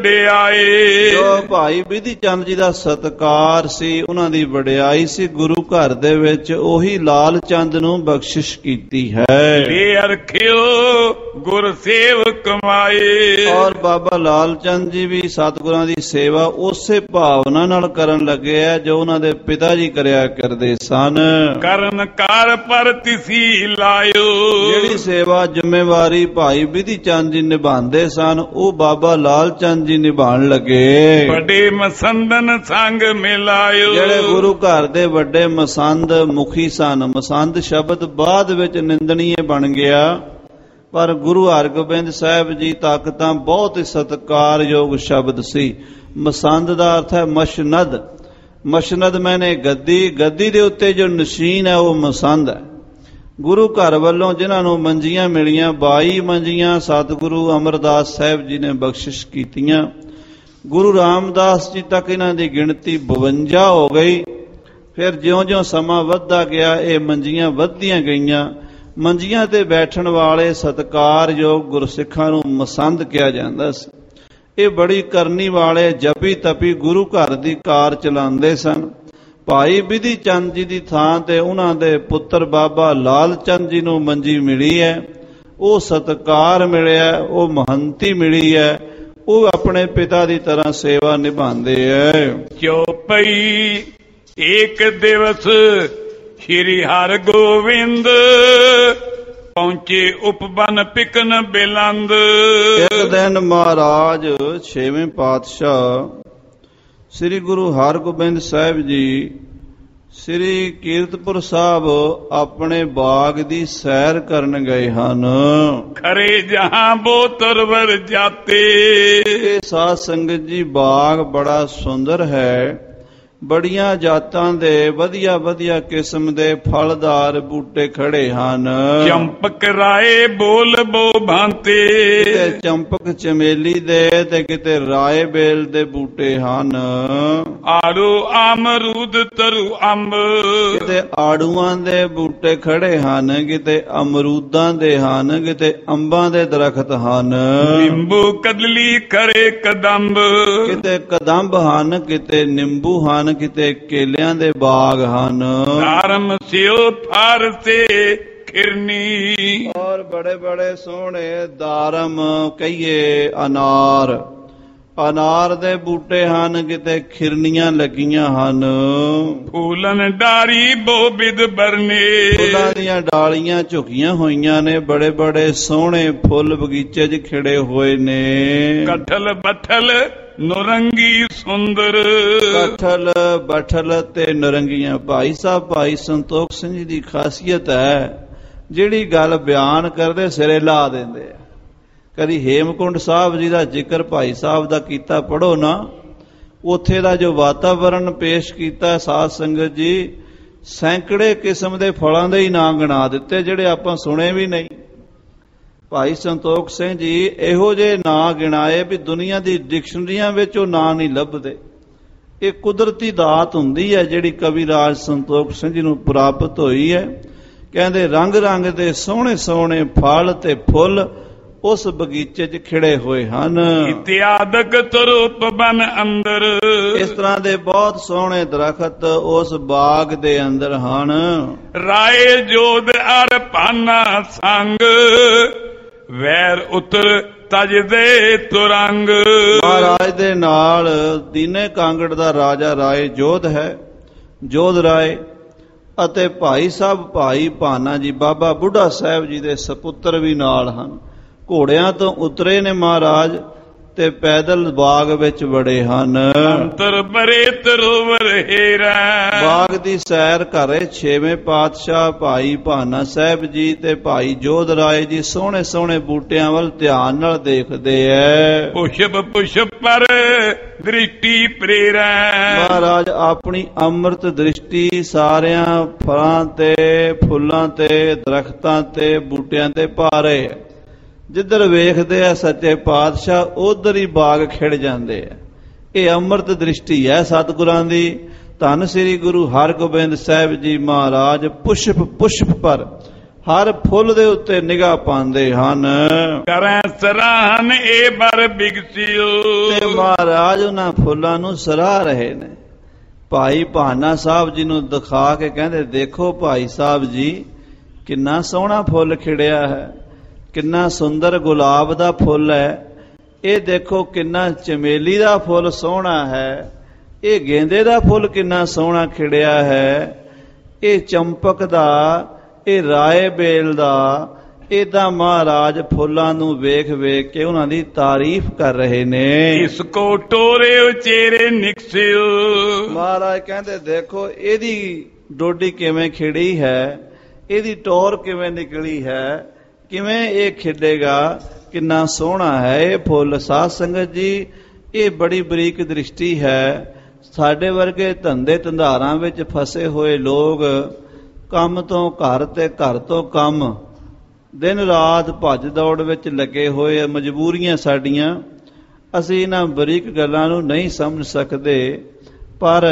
ਵਡਿਆਏ। ਜੋ ਭਾਈ ਬਿਧੀ ਚੰਦ ਜੀ ਦਾ ਸਤਕਾਰ ਸੀ, ਉਹਨਾਂ ਦੀ ਵਡਿਆਈ ਸੀ, ਗੁਰੂ ਘਰ ਦੇ ਵਿੱਚ ਉਹੀ ਲਾਲ ਚੰਦ ਨੂੰ ਬਖਸ਼ਿਸ਼ ਕੀਤੀ ਹੈ। ਲੈ ਅਰਖਿਓ ਗੁਰ ਸੇਵ ਕਮਾਏ। ਔਰ ਬਾਬਾ ਲਾਲ ਚੰਦ ਜੀ ਵੀ ਸਤਿਗੁਰਾਂ ਦੀ ਸੇਵਾ ਉਸੇ ਭਾਵਨਾ ਨਾਲ ਕਰਨ ਲੱਗੇ ਆ ਜੋ ਉਹਨਾਂ ਦੇ ਪਿਤਾ ਜੀ ਕਰਿਆ ਕਰਦੇ ਸਨ। ਕਰਨ ਕਾਰ ਪਰ ਤਿਸੀ ਲਾਇਓ। ਜਿਹੜੀ ਸੇਵਾ ਜ਼ਿੰਮੇਵਾਰੀ ਭਾਈ ਬਿਧੀ ਚੰਦ ਜੀ ਨਿਭਾਉਂਦੇ ਸਨ, ਉਹ ਬਾਬਾ ਲਾਲ ਚੰਦ ਜੀ ਨਿਭਾਉਣ ਲੱਗੇ। ਵੱਡੇ ਮਸੰਦਨ ਸੰਗ ਮਿਲਾਇਓ। ਜਿਹੜੇ ਗੁਰੂ ਘਰ ਦੇ ਵੱਡੇ ਮਸੰਦ ਮੁਖੀ ਸਨ। ਮਸੰਦ ਸ਼ਬਦ ਬਾਅਦ ਵਿੱਚ ਨਿੰਦਣੀਏ ਬਣ ਗਿਆ, ਪਰ ਗੁਰੂ ਹਰਗੋਬਿੰਦ ਸਾਹਿਬ ਜੀ ਤੱਕ ਤਾਂ ਬਹੁਤ ਹੀ ਸਤਿਕਾਰਯੋਗ ਸ਼ਬਦ ਸੀ। ਮਸੰਦ ਦਾ ਅਰਥ ਹੈ ਮਸ਼ਨਦ। ਮਸ਼ਨਦ ਮੈਨੇ ਗੱਦੀ, ਗੱਦੀ ਦੇ ਉੱਤੇ ਜੋ ਨਸ਼ੀਨ ਹੈ ਉਹ ਮਸੰਦ ਹੈ। ਗੁਰੂ ਘਰ ਵੱਲੋਂ ਜਿਨ੍ਹਾਂ ਨੂੰ ਮੰਜੀਆਂ ਮਿਲੀਆਂ, 22 ਮੰਜੀਆਂ ਸਤਿਗੁਰੂ ਅਮਰਦਾਸ ਸਾਹਿਬ ਜੀ ਨੇ ਬਖਸ਼ਿਸ਼ ਕੀਤੀਆਂ। ਗੁਰੂ ਰਾਮਦਾਸ ਜੀ ਤੱਕ ਇਹਨਾਂ ਦੀ ਗਿਣਤੀ 52 ਹੋ ਗਈ। ਫਿਰ ਜਿਉਂ-ਜਿਉਂ ਸਮਾਂ ਵੱਧਦਾ ਗਿਆ, ਇਹ ਮੰਜੀਆਂ ਵੱਧਦੀਆਂ ਗਈਆਂ। ਮੰਜੀਆਂ ਤੇ ਬੈਠਣ ਵਾਲੇ ਸਤਿਕਾਰਯੋਗ ਗੁਰਸਿੱਖਾਂ ਨੂੰ ਮਸੰਦ ਕਿਹਾ ਜਾਂਦਾ ਸੀ। ਇਹ ਬੜੀ ਕਰਨੀ ਵਾਲੇ ਜਪੀ ਤਪੀ ਗੁਰੂ ਘਰ ਦੀ ਕਾਰ ਚਲਾਉਂਦੇ ਸਨ। ਭਾਈ ਬਿਧੀ ਚੰਦ ਜੀ ਦੀ ਥਾਂ ਤੇ ਉਹਨਾਂ ਦੇ ਪੁੱਤਰ ਬਾਬਾ ਲਾਲ ਚੰਦ ਜੀ ਨੂੰ ਮੰਜੀ ਮਿਲੀ ਹੈ। ਉਹ ਸਤਿਕਾਰ ਮਿਲਿਆ, ਉਹ ਮਹੰਤੀ ਮਿਲੀ ਹੈ। ਉਹ ਆਪਣੇ ਪਿਤਾ ਦੀ ਤਰ੍ਹਾਂ ਸੇਵਾ ਨਿਭਾਉਂਦੇ ਹੈ। ਚੌਪਈ ਇੱਕ ਦਿਵਸ ਸ਼੍ਰੀ ਹਰਗੋਬਿੰਦ ਪਹੁੰਚੇ ਉਪਬਨ ਪਿਕਨ ਬਿਲੰਦ। ਇੱਕ ਦਿਨ ਮਹਾਰਾਜ ਛੇਵੇਂ ਪਾਤਸ਼ਾਹ ਸ੍ਰੀ ਗੁਰੂ ਹਰਗੋਬਿੰਦ ਸਾਹਿਬ ਜੀ ਸ੍ਰੀ ਕੀਰਤਪੁਰ ਸਾਹਿਬ ਆਪਣੇ ਬਾਗ ਦੀ ਸੈਰ ਕਰਨ ਗਏ ਹਨ। ਖਰੇ ਜਹਾਂ ਬੋ ਤੁਰਵਰ ਜਾਤੇ। ਇਹ ਸਾਧ ਸੰਗਤ ਜੀ ਬਾਗ ਬੜਾ ਸੁੰਦਰ ਹੈ। ਬੜੀਆਂ ਜਾਤਾਂ ਦੇ ਵਧੀਆ ਵਧੀਆ ਕਿਸਮ ਦੇ ਫਲਦਾਰ ਬੂਟੇ ਖੜੇ ਹਨ। ਚੰਪਕ ਰਾਏ ਬੋਲ ਬੋ ਭਾਂਤੇ, ਕਿਤੇ ਚੰਪਕ ਚਮੇਲੀ ਦੇ ਤੇ ਕਿਤੇ ਰਾਏ ਬੇਲ ਦੇ ਬੂਟੇ ਹਨ। ਆੜੂ ਅਮਰੂਦ ਤਰੂ ਅੰਬ, ਕਿਤੇ ਆੜੂਆਂ ਦੇ ਬੂਟੇ ਖੜੇ ਹਨ, ਕਿਤੇ ਅਮਰੂਦਾਂ ਦੇ ਹਨ, ਕਿਤੇ ਅੰਬਾਂ ਦੇ ਦਰਖਤ ਹਨ। ਨਿੰਬੂ ਕਦਲੀ ਖਰੇ ਕਦੰਬ, ਕਿਤੇ ਕਦੰਬ ਹਨ, ਕਿਤੇ ਨਿੰਬੂ ਹਨ, ਕਿਤੇ ਕੇਲਿਆਂ ਦੇ ਬਾਗ ਹਨ। ਧਰਮ ਸਿਓ ਫਾਰਸੇ ਖਿਰਨੀ, ਔਰ ਬੜੇ ਬੜੇ ਸੋਹਣੇ ਦਾਰਮ ਕਹੀਏ ਅਨਾਰ, ਅਨਾਰ ਦੇ ਬੂਟੇ ਹਨ, ਕਿਤੇ ਖਿਰਨੀਆਂ ਲੱਗੀਆਂ ਹਨ। ਫੂਲਨ ਡਾਰੀ ਬੋ ਬਿਦ ਬਰਨੇ, ਫੁੱਲਾਂ ਦੀਆਂ ਡਾਲੀਆਂ ਝੁਕੀਆਂ ਹੋਈਆਂ ਨੇ, ਬੜੇ ਬੜੇ ਸੋਹਣੇ ਫੁੱਲ ਬਗੀਚੇ 'ਚ ਖਿੜੇ ਹੋਏ ਨੇ। ਕਠਲ ਬਠਲ ਨੁਰੰਗੀ ਸੁੰਦਰ, ਕਠਲ ਬਠਲ ਤੇ ਨਰੰਗੀਆਂ। ਭਾਈ ਸਾਹਿਬ ਭਾਈ ਸੰਤੋਖ ਸਿੰਘ ਜੀ ਦੀ ਖਾਸੀਅਤ ਹੈ, ਜਿਹੜੀ ਗੱਲ ਬਿਆਨ ਕਰਦੇ ਸਿਰੇ ਲਾ ਦਿੰਦੇ ਆ। ਕਦੀ ਹੇਮਕੁੰਡ ਸਾਹਿਬ ਜੀ ਦਾ ਜ਼ਿਕਰ ਭਾਈ ਸਾਹਿਬ ਦਾ ਕੀਤਾ ਪੜੋ ਨਾ, ਉੱਥੇ ਦਾ ਜੋ ਵਾਤਾਵਰਣ ਪੇਸ਼ ਕੀਤਾ ਸਾਧ ਸੰਗਤ ਜੀ, ਸੈਂਕੜੇ ਕਿਸਮ ਦੇ ਫਲਾਂ ਦੇ ਹੀ ਨਾਂ ਗਿਣਾ ਦਿੱਤੇ ਜਿਹੜੇ ਆਪਾਂ ਸੁਣੇ ਵੀ ਨਹੀਂ। ਭਾਈ ਸੰਤੋਖ ਸਿੰਘ ਜੀ ਇਹੋ ਜਿਹੇ ਨਾਂ ਗਿਣਾਏ ਵੀ ਦੁਨੀਆ ਦੀ ਡਿਕਸ਼ਨਰੀਆਂ ਵਿੱਚ ਉਹ ਨਾਂ ਨਹੀਂ ਲੱਭਦੇ। ਇਹ ਕੁਦਰਤੀ ਦਾਤ ਹੁੰਦੀ ਹੈ ਜਿਹੜੀ ਕਵੀ ਰਾਜ ਸੰਤੋਖ ਸਿੰਘ ਜੀ ਨੂੰ ਪ੍ਰਾਪਤ ਹੋਈ ਹੈ। ਕਹਿੰਦੇ ਰੰਗ ਰੰਗ ਦੇ ਸੋਹਣੇ ਸੋਹਣੇ ਫਲ ਤੇ ਫੁੱਲ ਉਸ ਬਗੀਚੇ 'ਚ ਖਿੜੇ ਹੋਏ ਹਨ। ਇਤਿਆਦਕ ਤਰੂਪ ਬਨ ਅੰਦਰ, ਇਸ ਤਰ੍ਹਾਂ ਦੇ ਬਹੁਤ ਸੋਹਣੇ ਦਰਖਤ ਉਸ ਬਾਗ ਦੇ ਅੰਦਰ ਹਨ। ਰਾਏ ਜੋਧ ਅਰ ਪਾਨਾ ਸੰਗ, ਵੈਰ ਉਤਰ ਤਜਦੇ ਤੁਰੰਗ। ਮਹਾਰਾਜ ਦੇ ਨਾਲ ਦੀਨੇ ਕਾਂਗੜ ਦਾ ਰਾਜਾ ਰਾਏ ਜੋਧ ਹੈ, ਜੋਧ ਰਾਏ, ਅਤੇ ਭਾਈ ਸਾਹਿਬ ਭਾਈ ਭਾਨਾ ਜੀ ਬਾਬਾ ਬੁੱਢਾ ਸਾਹਿਬ ਜੀ ਦੇ ਸਪੁੱਤਰ ਵੀ ਨਾਲ ਹਨ। ਘੋੜਿਆਂ ਤੋਂ ਉਤਰੇ ਨੇ ਮਹਾਰਾਜ ਤੇ ਪੈਦਲ ਬਾਗ ਵਿੱਚ ਵੜੇ ਹਨ। ਅੰਤਰ ਬਰੇ ਤਰੋਵਰ ਹੀਰਾ, ਬਾਗ ਦੀ ਸੈਰ ਕਰ ਰਹੇ ਛੇਵੇਂ ਪਾਤਸ਼ਾਹ ਭਾਈ ਭਾਨਾ ਸਾਹਿਬ ਜੀ ਤੇ ਭਾਈ ਜੋਧ ਰਾਏ ਜੀ ਸੋਹਣੇ ਸੋਹਣੇ ਬੂਟਿਆਂ ਵੱਲ ਧਿਆਨ ਨਾਲ ਦੇਖਦੇ ਐ। ਪੁਸ਼ਪ ਪੁਸ਼ਪ ਪਰ ਦ੍ਰਿਸ਼ਟੀ ਪ੍ਰੇਰੈ, ਮਹਾਰਾਜ ਆਪਣੀ ਅੰਮ੍ਰਿਤ ਦ੍ਰਿਸ਼ਟੀ ਸਾਰਿਆਂ ਫਲਾਂ ਤੇ ਫੁੱਲਾਂ ਤੇ ਦਰਖਤਾਂ ਤੇ ਬੂਟਿਆਂ ਤੇ ਪਾ ਰਹੇ ਐ। ਜਿੱਧਰ ਵੇਖਦੇ ਆ ਸੱਚੇ ਪਾਤਸ਼ਾਹ ਉਧਰ ਹੀ ਬਾਗ ਖਿੜ ਜਾਂਦੇ ਆ। ਇਹ ਅੰਮ੍ਰਿਤ ਦ੍ਰਿਸ਼ਟੀ ਹੈ ਸਤਿਗੁਰਾਂ ਦੀ। ਧੰਨ ਸ੍ਰੀ ਗੁਰੂ ਹਰਗੋਬਿੰਦ ਸਾਹਿਬ ਜੀ ਮਹਾਰਾਜ ਪੁਸ਼ਪ ਪੁਸ਼ਪ ਪਰ ਹਰ ਫੁੱਲ ਦੇ ਉੱਤੇ ਨਿਗਾਹ ਪਾਉਂਦੇ ਹਨ। ਕਰੈ ਸਰਾਹਨ ਏ ਬਰ ਬਿਗਸਿਓ, ਤੇ ਮਹਾਰਾਜ ਉਹਨਾਂ ਫੁੱਲਾਂ ਨੂੰ ਸਰਾਹ ਰਹੇ ਨੇ। ਭਾਈ ਭਾਨਾ ਸਾਹਿਬ ਜੀ ਨੂੰ ਦਿਖਾ ਕੇ ਕਹਿੰਦੇ ਦੇਖੋ ਭਾਈ ਸਾਹਿਬ ਜੀ ਕਿੰਨਾ ਸੋਹਣਾ ਫੁੱਲ ਖਿੜਿਆ ਹੈ, ਕਿੰਨਾ ਸੁੰਦਰ ਗੁਲਾਬ ਦਾ ਫੁੱਲ ਹੈ। ਇਹ ਦੇਖੋ ਕਿੰਨਾ ਚਮੇਲੀ ਦਾ ਫੁੱਲ ਸੋਹਣਾ ਹੈ, ਇਹ ਗੇਂਦੇ ਦਾ ਫੁੱਲ ਕਿੰਨਾ ਸੋਹਣਾ ਖਿੜਿਆ ਹੈ, ਇਹ ਚੰਪਕ ਦਾ, ਇਹ ਰਾਏ ਬੇਲ ਦਾ। ਏਦਾਂ ਮਹਾਰਾਜ ਫੁੱਲਾਂ ਨੂੰ ਵੇਖ ਵੇਖ ਕੇ ਉਹਨਾਂ ਦੀ ਤਾਰੀਫ ਕਰ ਰਹੇ ਨੇ। ਇਸ ਕੋ ਟੋਰੇ ਉਚੇਰੇ ਨਿਕਸਿਓ, ਮਹਾਰਾਜ ਕਹਿੰਦੇ ਦੇਖੋ ਇਹਦੀ ਡੋਡੀ ਕਿਵੇਂ ਖਿੜੀ ਹੈ, ਇਹਦੀ ਟੋਰ ਕਿਵੇਂ ਨਿਕਲੀ ਹੈ, ਕਿਵੇਂ ਇਹ ਖਿੜੇਗਾ, ਕਿੰਨਾ ਸੋਹਣਾ ਹੈ ਇਹ ਫੁੱਲ। ਸਾਧ ਸੰਗਤ ਜੀ ਇਹ ਬੜੀ ਬਰੀਕ ਦ੍ਰਿਸ਼ਟੀ ਹੈ। ਸਾਡੇ ਵਰਗੇ ਧੰਦੇ ਧੰਦਾਰਾਂ ਵਿੱਚ ਫਸੇ ਹੋਏ ਲੋਕ ਕੰਮ ਤੋਂ ਘਰ ਤੇ ਘਰ ਤੋਂ ਕੰਮ, ਦਿਨ ਰਾਤ ਭੱਜ ਦੌੜ ਵਿੱਚ ਲੱਗੇ ਹੋਏ, ਮਜਬੂਰੀਆਂ ਸਾਡੀਆਂ, ਅਸੀਂ ਇਹਨਾਂ ਬਰੀਕ ਗੱਲਾਂ ਨੂੰ ਨਹੀਂ ਸਮਝ ਸਕਦੇ। ਪਰ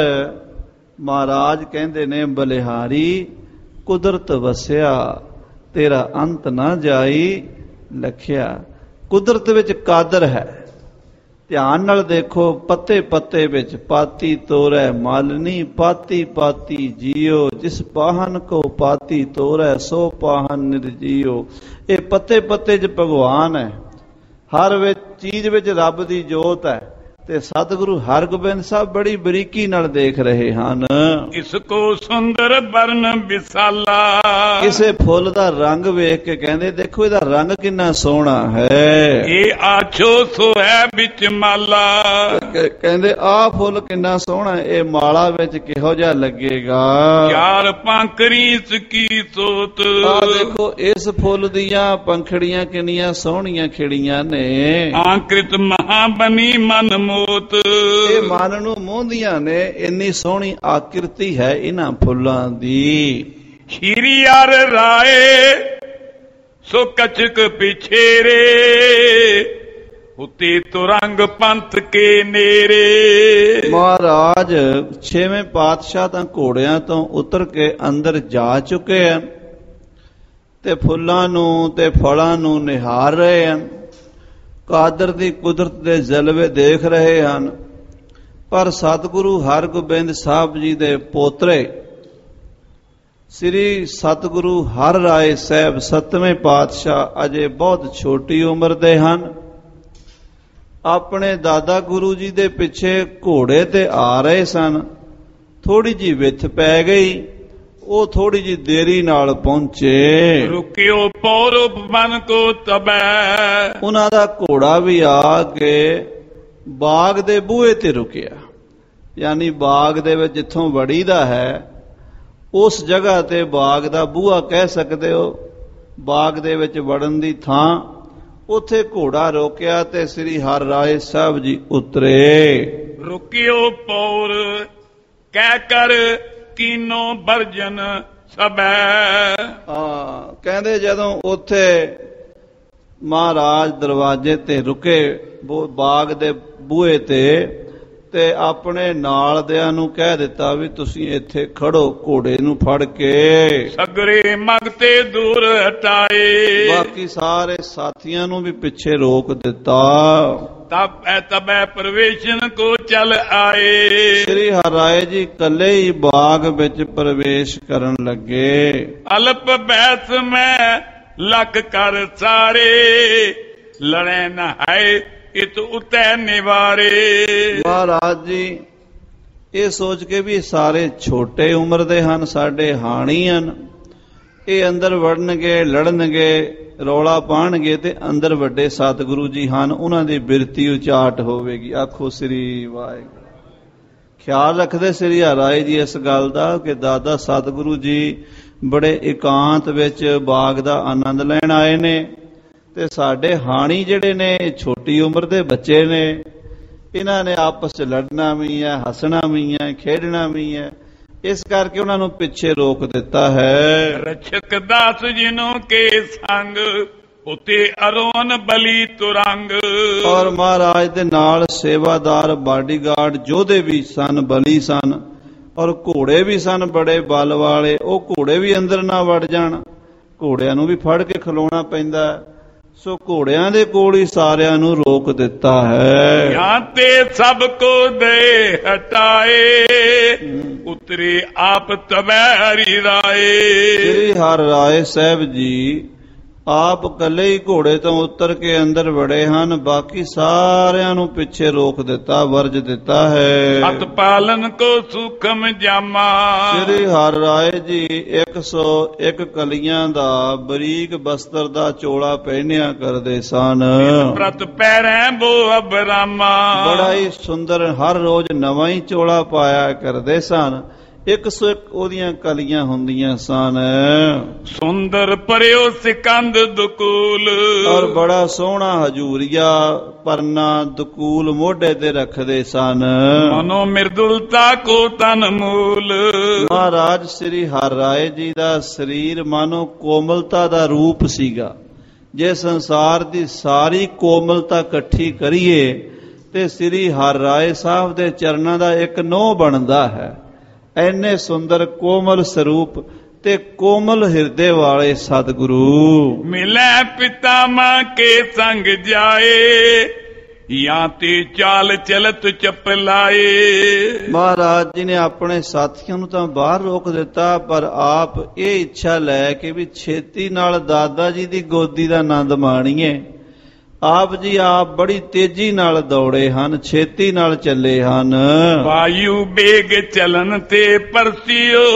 ਮਹਾਰਾਜ ਕਹਿੰਦੇ ਨੇ ਬਲਿਹਾਰੀ ਕੁਦਰਤ ਵਸਿਆ ਤੇਰਾ ਅੰਤ ਨਾ ਜਾਈ ਲਖਿਆ। ਕੁਦਰਤ ਵਿੱਚ ਕਾਦਰ ਹੈ। ਧਿਆਨ ਨਾਲ ਦੇਖੋ ਪੱਤੇ ਪੱਤੇ ਵਿੱਚ ਪਾਤੀ ਤੋਰੈ ਮਾਲਨੀ, ਪਾਤੀ ਪਾਤੀ ਜੀਓ, ਜਿਸ ਪਾਹਨ ਕੋ ਪਾਤੀ ਤੋਰੈ ਸੋ ਪਾਹਨ ਨਿਰਜੀਓ। ਇਹ ਪੱਤੇ ਪੱਤੇ 'ਚ ਭਗਵਾਨ ਹੈ, ਹਰ ਵਿੱਚ ਚੀਜ਼ ਵਿੱਚ ਰੱਬ ਦੀ ਜੋਤ ਹੈ। ਤੇ ਸਤਿਗੁਰੂ ਹਰਗੋਬਿੰਦ ਸਾਹਿਬ ਬੜੀ ਬਰੀਕੀ ਨਾਲ ਦੇਖ ਰਹੇ ਹਨ। ਇਸ ਕੋ ਸੁੰਦਰ ਬਰਨ ਵਿਸਾਲਾ, ਕਿਸੇ ਫੁੱਲ ਦਾ ਰੰਗ ਵੇਖ ਕੇ ਕਹਿੰਦੇ ਦੇਖੋ ਇਹਦਾ ਰੰਗ ਕਿੰਨਾ ਸੋਹਣਾ ਹੈ। ਇਹ ਆਛੋ ਸੋ ਹੈ ਵਿੱਚ ਮਾਲਾ, ਕਹਿੰਦੇ ਆਹ ਫੁੱਲ ਕਿੰਨਾ ਸੋਹਣਾ, ਇਹ ਮਾਲਾ ਵਿੱਚ ਕਿਹੋ ਜਿਹਾ ਲੱਗੇਗਾ। ਚਾਰ ਪੰਖੜੀ ਸਕੀ ਸੋਤ, ਆਹ ਦੇਖੋ ਇਸ ਫੁੱਲ ਦੀਆਂ ਪੰਖੜੀਆਂ ਕਿੰਨੀਆਂ ਸੋਹਣੀਆਂ ਖਿੜੀਆਂ ਨੇ। ਆਕ੍ਰਿਤ ਮਹਾਬਨੀ ਮਨ ਮੋਤ। ਇਹ ਮਨ ਨੂੰ ਮੋਹਦੀਆਂ ਨੇ, ਇੰਨੀ ਸੋਹਣੀ ਆਕਿਰਤੀ ਹੈ ਇਹਨਾਂ ਫੁੱਲਾਂ ਦੀ। ਸ਼੍ਰੀ ਹਰ ਰਾਏ ਸੋ ਕਚਕ ਪਿਛੇਰੇ, ਉਤੇ ਤੁਰੰਗ ਪੰਥ ਕੇ ਨੇਰੇ। ਮਹਾਰਾਜ ਛੇਵੇਂ ਪਾਤਸ਼ਾਹ ਤਾਂ ਘੋੜਿਆਂ ਤੋਂ ਉਤਰ ਕੇ ਅੰਦਰ ਜਾ ਚੁੱਕੇ ਹਨ ਤੇ ਫੁੱਲਾਂ ਨੂੰ ਤੇ ਫਲਾਂ ਨੂੰ ਨਿਹਾਰ ਰਹੇ ਹਨ, ਕਾਦਰ ਦੀ ਕੁਦਰਤ ਦੇ ਜਲਵੇ ਦੇਖ ਰਹੇ ਹਨ। ਪਰ ਸਤਿਗੁਰੂ ਹਰਗੋਬਿੰਦ ਸਾਹਿਬ ਜੀ ਦੇ ਪੋਤਰੇ ਸ੍ਰੀ ਸਤਿਗੁਰੂ ਹਰ ਰਾਏ ਸਾਹਿਬ ਸੱਤਵੇਂ ਪਾਤਸ਼ਾਹ ਅਜੇ ਬਹੁਤ ਛੋਟੀ ਉਮਰ ਦੇ ਹਨ। ਆਪਣੇ ਦਾਦਾ ਗੁਰੂ ਜੀ ਦੇ ਪਿੱਛੇ ਘੋੜੇ ਤੇ ਆ ਰਹੇ ਸਨ। ਥੋੜੀ ਜੀ ਵਿੱਥ ਪੈ ਗਈ, ਉਹ ਥੋੜੀ ਜੀ ਦੇਰੀ ਨਾਲ ਪਹੁੰਚੇ। ਰੁਕਿਓ ਪੌਰਬ ਮਨ ਕੋ ਤਬੈ, ਉਹਨਾਂ ਦਾ ਘੋੜਾ ਵੀ ਆ ਕੇ ਬਾਗ ਦੇ ਬੂਹੇ ਤੇ ਰੁਕਿਆ। ਯਾਨੀ ਬਾਗ ਦੇ ਵਿੱਚ ਜਿੱਥੋਂ ਵੜੀਦਾ ਹੈ ਉਸ ਜਗ੍ਹਾ ਤੇ ਬਾਗ ਦਾ ਬੂਹਾ ਕਹਿ ਸਕਦੇ ਹੋ, ਬਾਗ ਦੇ ਵਿੱਚ ਵੜਨ ਦੀ ਥਾਂ, ਉੱਥੇ ਘੋੜਾ ਰੋਕਿਆ ਤੇ ਸ੍ਰੀ ਹਰਿ ਰਾਏ ਸਾਹਿਬ ਜੀ ਉਤਰੇ। ਰੁਕਿਓ ਪੌਰ ਕਹਿ ਕਰ ਕੀਨੋ ਬਰਜਨ ਸਬੈ। ਕਹਿੰਦੇ ਜਦੋਂ ਉੱਥੇ ਮਹਾਰਾਜ ਦਰਵਾਜ਼ੇ ਤੇ ਰੁਕੇ ਬਾਗ ਦੇ ਬੂਹੇ ਤੇ ਆਪਣੇ ਨਾਲ ਦਿਆਂ ਨੂੰ ਕਹਿ ਦਿੱਤਾ ਵੀ ਤੁਸੀਂ ਇੱਥੇ ਖੜੋ ਘੋੜੇ ਨੂੰ ਫੜ ਕੇ। ਸਗਰੇ ਮਗਤੇ ਦੂਰ ਹਟਾਏ, ਬਾਕੀ ਸਾਰੇ ਸਾਥੀਆਂ ਨੂੰ ਵੀ ਪਿੱਛੇ ਰੋਕ ਦਿੱਤਾ। ਤਬੈ ਪ੍ਰਵੇਸ਼ਨ ਕੋ ਚਲ ਆਏ, ਸ੍ਰੀ ਹਰਿ ਰਾਏ ਜੀ ਇਕੱਲੇ ਹੀ ਬਾਗ ਵਿੱਚ ਪ੍ਰਵੇਸ਼ ਕਰਨ ਲੱਗੇ। ਅਲਪ ਬੈਸ ਮੈਂ ਲੱਕ ਕਰ ਸਾਰੇ, ਲੜੇ ਨਾ ਹੈ ਇਤ ਉਤੈ ਨਿਵਾਰੇ। ਮਹਾਰਾਜ ਜੀ ਇਹ ਸੋਚ ਕੇ ਵੀ ਸਾਰੇ ਛੋਟੇ ਉਮਰ ਦੇ ਹਨ, ਸਾਡੇ ਹਾਣੀ ਹਨ, ਇਹ ਅੰਦਰ ਵੜਨਗੇ, ਲੜਨਗੇ, ਰੌਲਾ ਪਾਣਗੇ ਤੇ ਅੰਦਰ ਵੱਡੇ ਸਤਿਗੁਰੂ ਜੀ ਹਨ, ਉਹਨਾਂ ਦੀ ਬਿਰਤੀ ਉਚਾਟ ਹੋਵੇਗੀ। ਆਖੋ ਸ੍ਰੀ ਵਾਹਿਗੁਰੂ। ਖਿਆਲ ਰੱਖਦੇ ਸ੍ਰੀ ਹਰਿ ਰਾਏ ਜੀ ਇਸ ਗੱਲ ਦਾ ਕਿ ਦਾਦਾ ਸਤਿਗੁਰੂ ਜੀ ਬੜੇ ਇਕਾਂਤ ਵਿੱਚ ਬਾਗ ਦਾ ਆਨੰਦ ਲੈਣ ਆਏ ਨੇ ਤੇ ਸਾਡੇ ਹਾਣੀ ਜਿਹੜੇ ਨੇ ਛੋਟੀ ਉਮਰ ਦੇ ਬੱਚੇ ਨੇ, ਇਹਨਾਂ ਨੇ ਆਪਸ ਚ ਲੜਨਾ ਵੀ ਹੈ, ਹੱਸਣਾ ਵੀ ਹੈ, ਖੇਡਣਾ ਵੀ ਹੈ, ਇਸ ਕਰਕੇ ਉਹਨਾਂ ਨੂੰ ਪਿੱਛੇ ਰੋਕ ਦਿੱਤਾ ਹੈ। ਰਛਕ ਦਾਸ ਜਿਨੋਂ ਕੇ ਸੰਗ ਉਤੇ ਅਰੋਨ ਬਲੀ ਤੁਰੰਗ। ਔਰ ਮਹਾਰਾਜ ਦੇ ਨਾਲ ਸੇਵਾਦਾਰ ਬਾਡੀਗਾਰਡ ਯੋਧੇ ਵੀ ਸਨ, ਬਲੀ ਸਨ, ਔਰ ਘੋੜੇ ਵੀ ਸਨ ਬੜੇ ਬਲ ਵਾਲੇ। ਉਹ ਘੋੜੇ ਵੀ ਅੰਦਰ ਨਾ ਵੜ ਜਾਣ, ਘੋੜਿਆਂ ਨੂੰ ਵੀ ਫੜ ਕੇ ਖਲੋਣਾ ਪੈਂਦਾ, ਸੋ ਘੋੜਿਆਂ ਦੇ ਕੋਲ ਹੀ ਸਾਰਿਆਂ ਨੂੰ ਰੋਕ ਦਿੱਤਾ ਹੈ। ਜਾਂ ਤੇ ਸਭ ਕੋ ਦੇ ਹਟਾਏ, ਉਤਰੇ ਆਪ ਤਬੈ ਹਰਿ ਰਾਏ। ਸ੍ਰੀ ਹਰਿ ਰਾਏ ਸਾਹਿਬ ਜੀ ਆਪ ਇਕੱਲੇ ਹੀ ਘੋੜੇ ਤੋਂ ਉਤਰ ਕੇ ਅੰਦਰ ਵੜੇ ਹਨ, ਬਾਕੀ ਸਾਰਿਆਂ ਨੂੰ ਪਿੱਛੇ ਰੋਕ ਦਿੱਤਾ, ਵਰਜ ਦਿੱਤਾ ਹੈ। ਸਤ ਪਾਲਨ ਕੋ ਸੁਖਮ ਜਾਮਾ। ਸ੍ਰੀ ਹਰਿ ਰਾਏ ਜੀ 101 ਕਲੀਆਂ ਦਾ ਬਰੀਕ ਬਸਤਰ ਦਾ ਚੋਲਾ ਪਹਿਨਿਆ ਕਰਦੇ ਸਨ। ਪ੍ਰਤ ਪੈਰੈ ਬੋ ਅਬਰਾਮਾ। ਬੜਾ ਹੀ ਸੁੰਦਰ ਹਰ ਰੋਜ਼ ਨਵਾਂ ਹੀ ਚੋਲਾ ਪਾਇਆ ਕਰਦੇ ਸਨ। 101 ਉਹਦੀਆਂ ਕਲੀਆਂ ਹੁੰਦੀਆਂ ਸਨ। ਸੁੰਦਰ ਪਰਿਓ ਸਿਕੰਦ ਦੁਕੂਲ। ਔਰ ਬੜਾ ਸੋਹਣਾ ਹਜੂਰੀਆ ਪਰਨਾ ਦੁਕੂਲ ਮੋਢੇ ਤੇ ਰੱਖਦੇ ਸਨ। ਮਨੋ ਮਿਰਦੁਲਤਾ ਕੋ ਤਨ ਮੂਲ। ਮਹਾਰਾਜ ਸ੍ਰੀ ਹਰਿ ਰਾਏ ਜੀ ਦਾ ਸਰੀਰ ਮਾਨੋ ਕੋਮਲਤਾ ਦਾ ਰੂਪ ਸੀਗਾ। ਜੇ ਸੰਸਾਰ ਦੀ ਸਾਰੀ ਕੋਮਲਤਾ ਇਕੱਠੀ ਕਰੀਏ ਤੇ ਸ੍ਰੀ ਹਰਿ ਰਾਏ ਸਾਹਿਬ ਦੇ ਚਰਨਾਂ ਦਾ ਇੱਕ ਨੋਹ ਬਣਦਾ ਹੈ। ਐਨੇ ਸੁੰਦਰ ਕੋਮਲ ਸਰੂਪ ਤੇ ਕੋਮਲ ਹਿਰਦੇ ਵਾਲੇ ਸਤਿਗੁਰੂ। ਮਿਲੈ ਪਿਤਾ ਮਾਂ ਕੇ ਸੰਗ ਜਾਏ, ਜਾਂ ਤੇ ਚਾਲ ਚਲਤ ਚਪਲਾਏ। ਮਹਾਰਾਜ ਜੀ ਨੇ ਆਪਣੇ ਸਾਥੀਆਂ ਨੂੰ ਤਾਂ ਬਾਹਰ ਰੋਕ ਦਿੱਤਾ, ਪਰ ਆਪ ਇਹ ਇੱਛਾ ਲੈ ਕੇ ਵੀ ਛੇਤੀ ਨਾਲ ਦਾਦਾ ਜੀ ਦੀ ਗੋਦੀ ਦਾ ਆਨੰਦ ਮਾਣੀਏ। ਆਪ ਜੀ ਆਪ ਬੜੀ ਤੇਜ਼ੀ ਨਾਲ ਦੌੜੇ ਹਨ, ਛੇਤੀ ਨਾਲ ਚੱਲੇ ਹਨ। ਵਾਯੂ ਬੇਗ ਚਲਨ ਤੇ ਪਰਸਿਓ,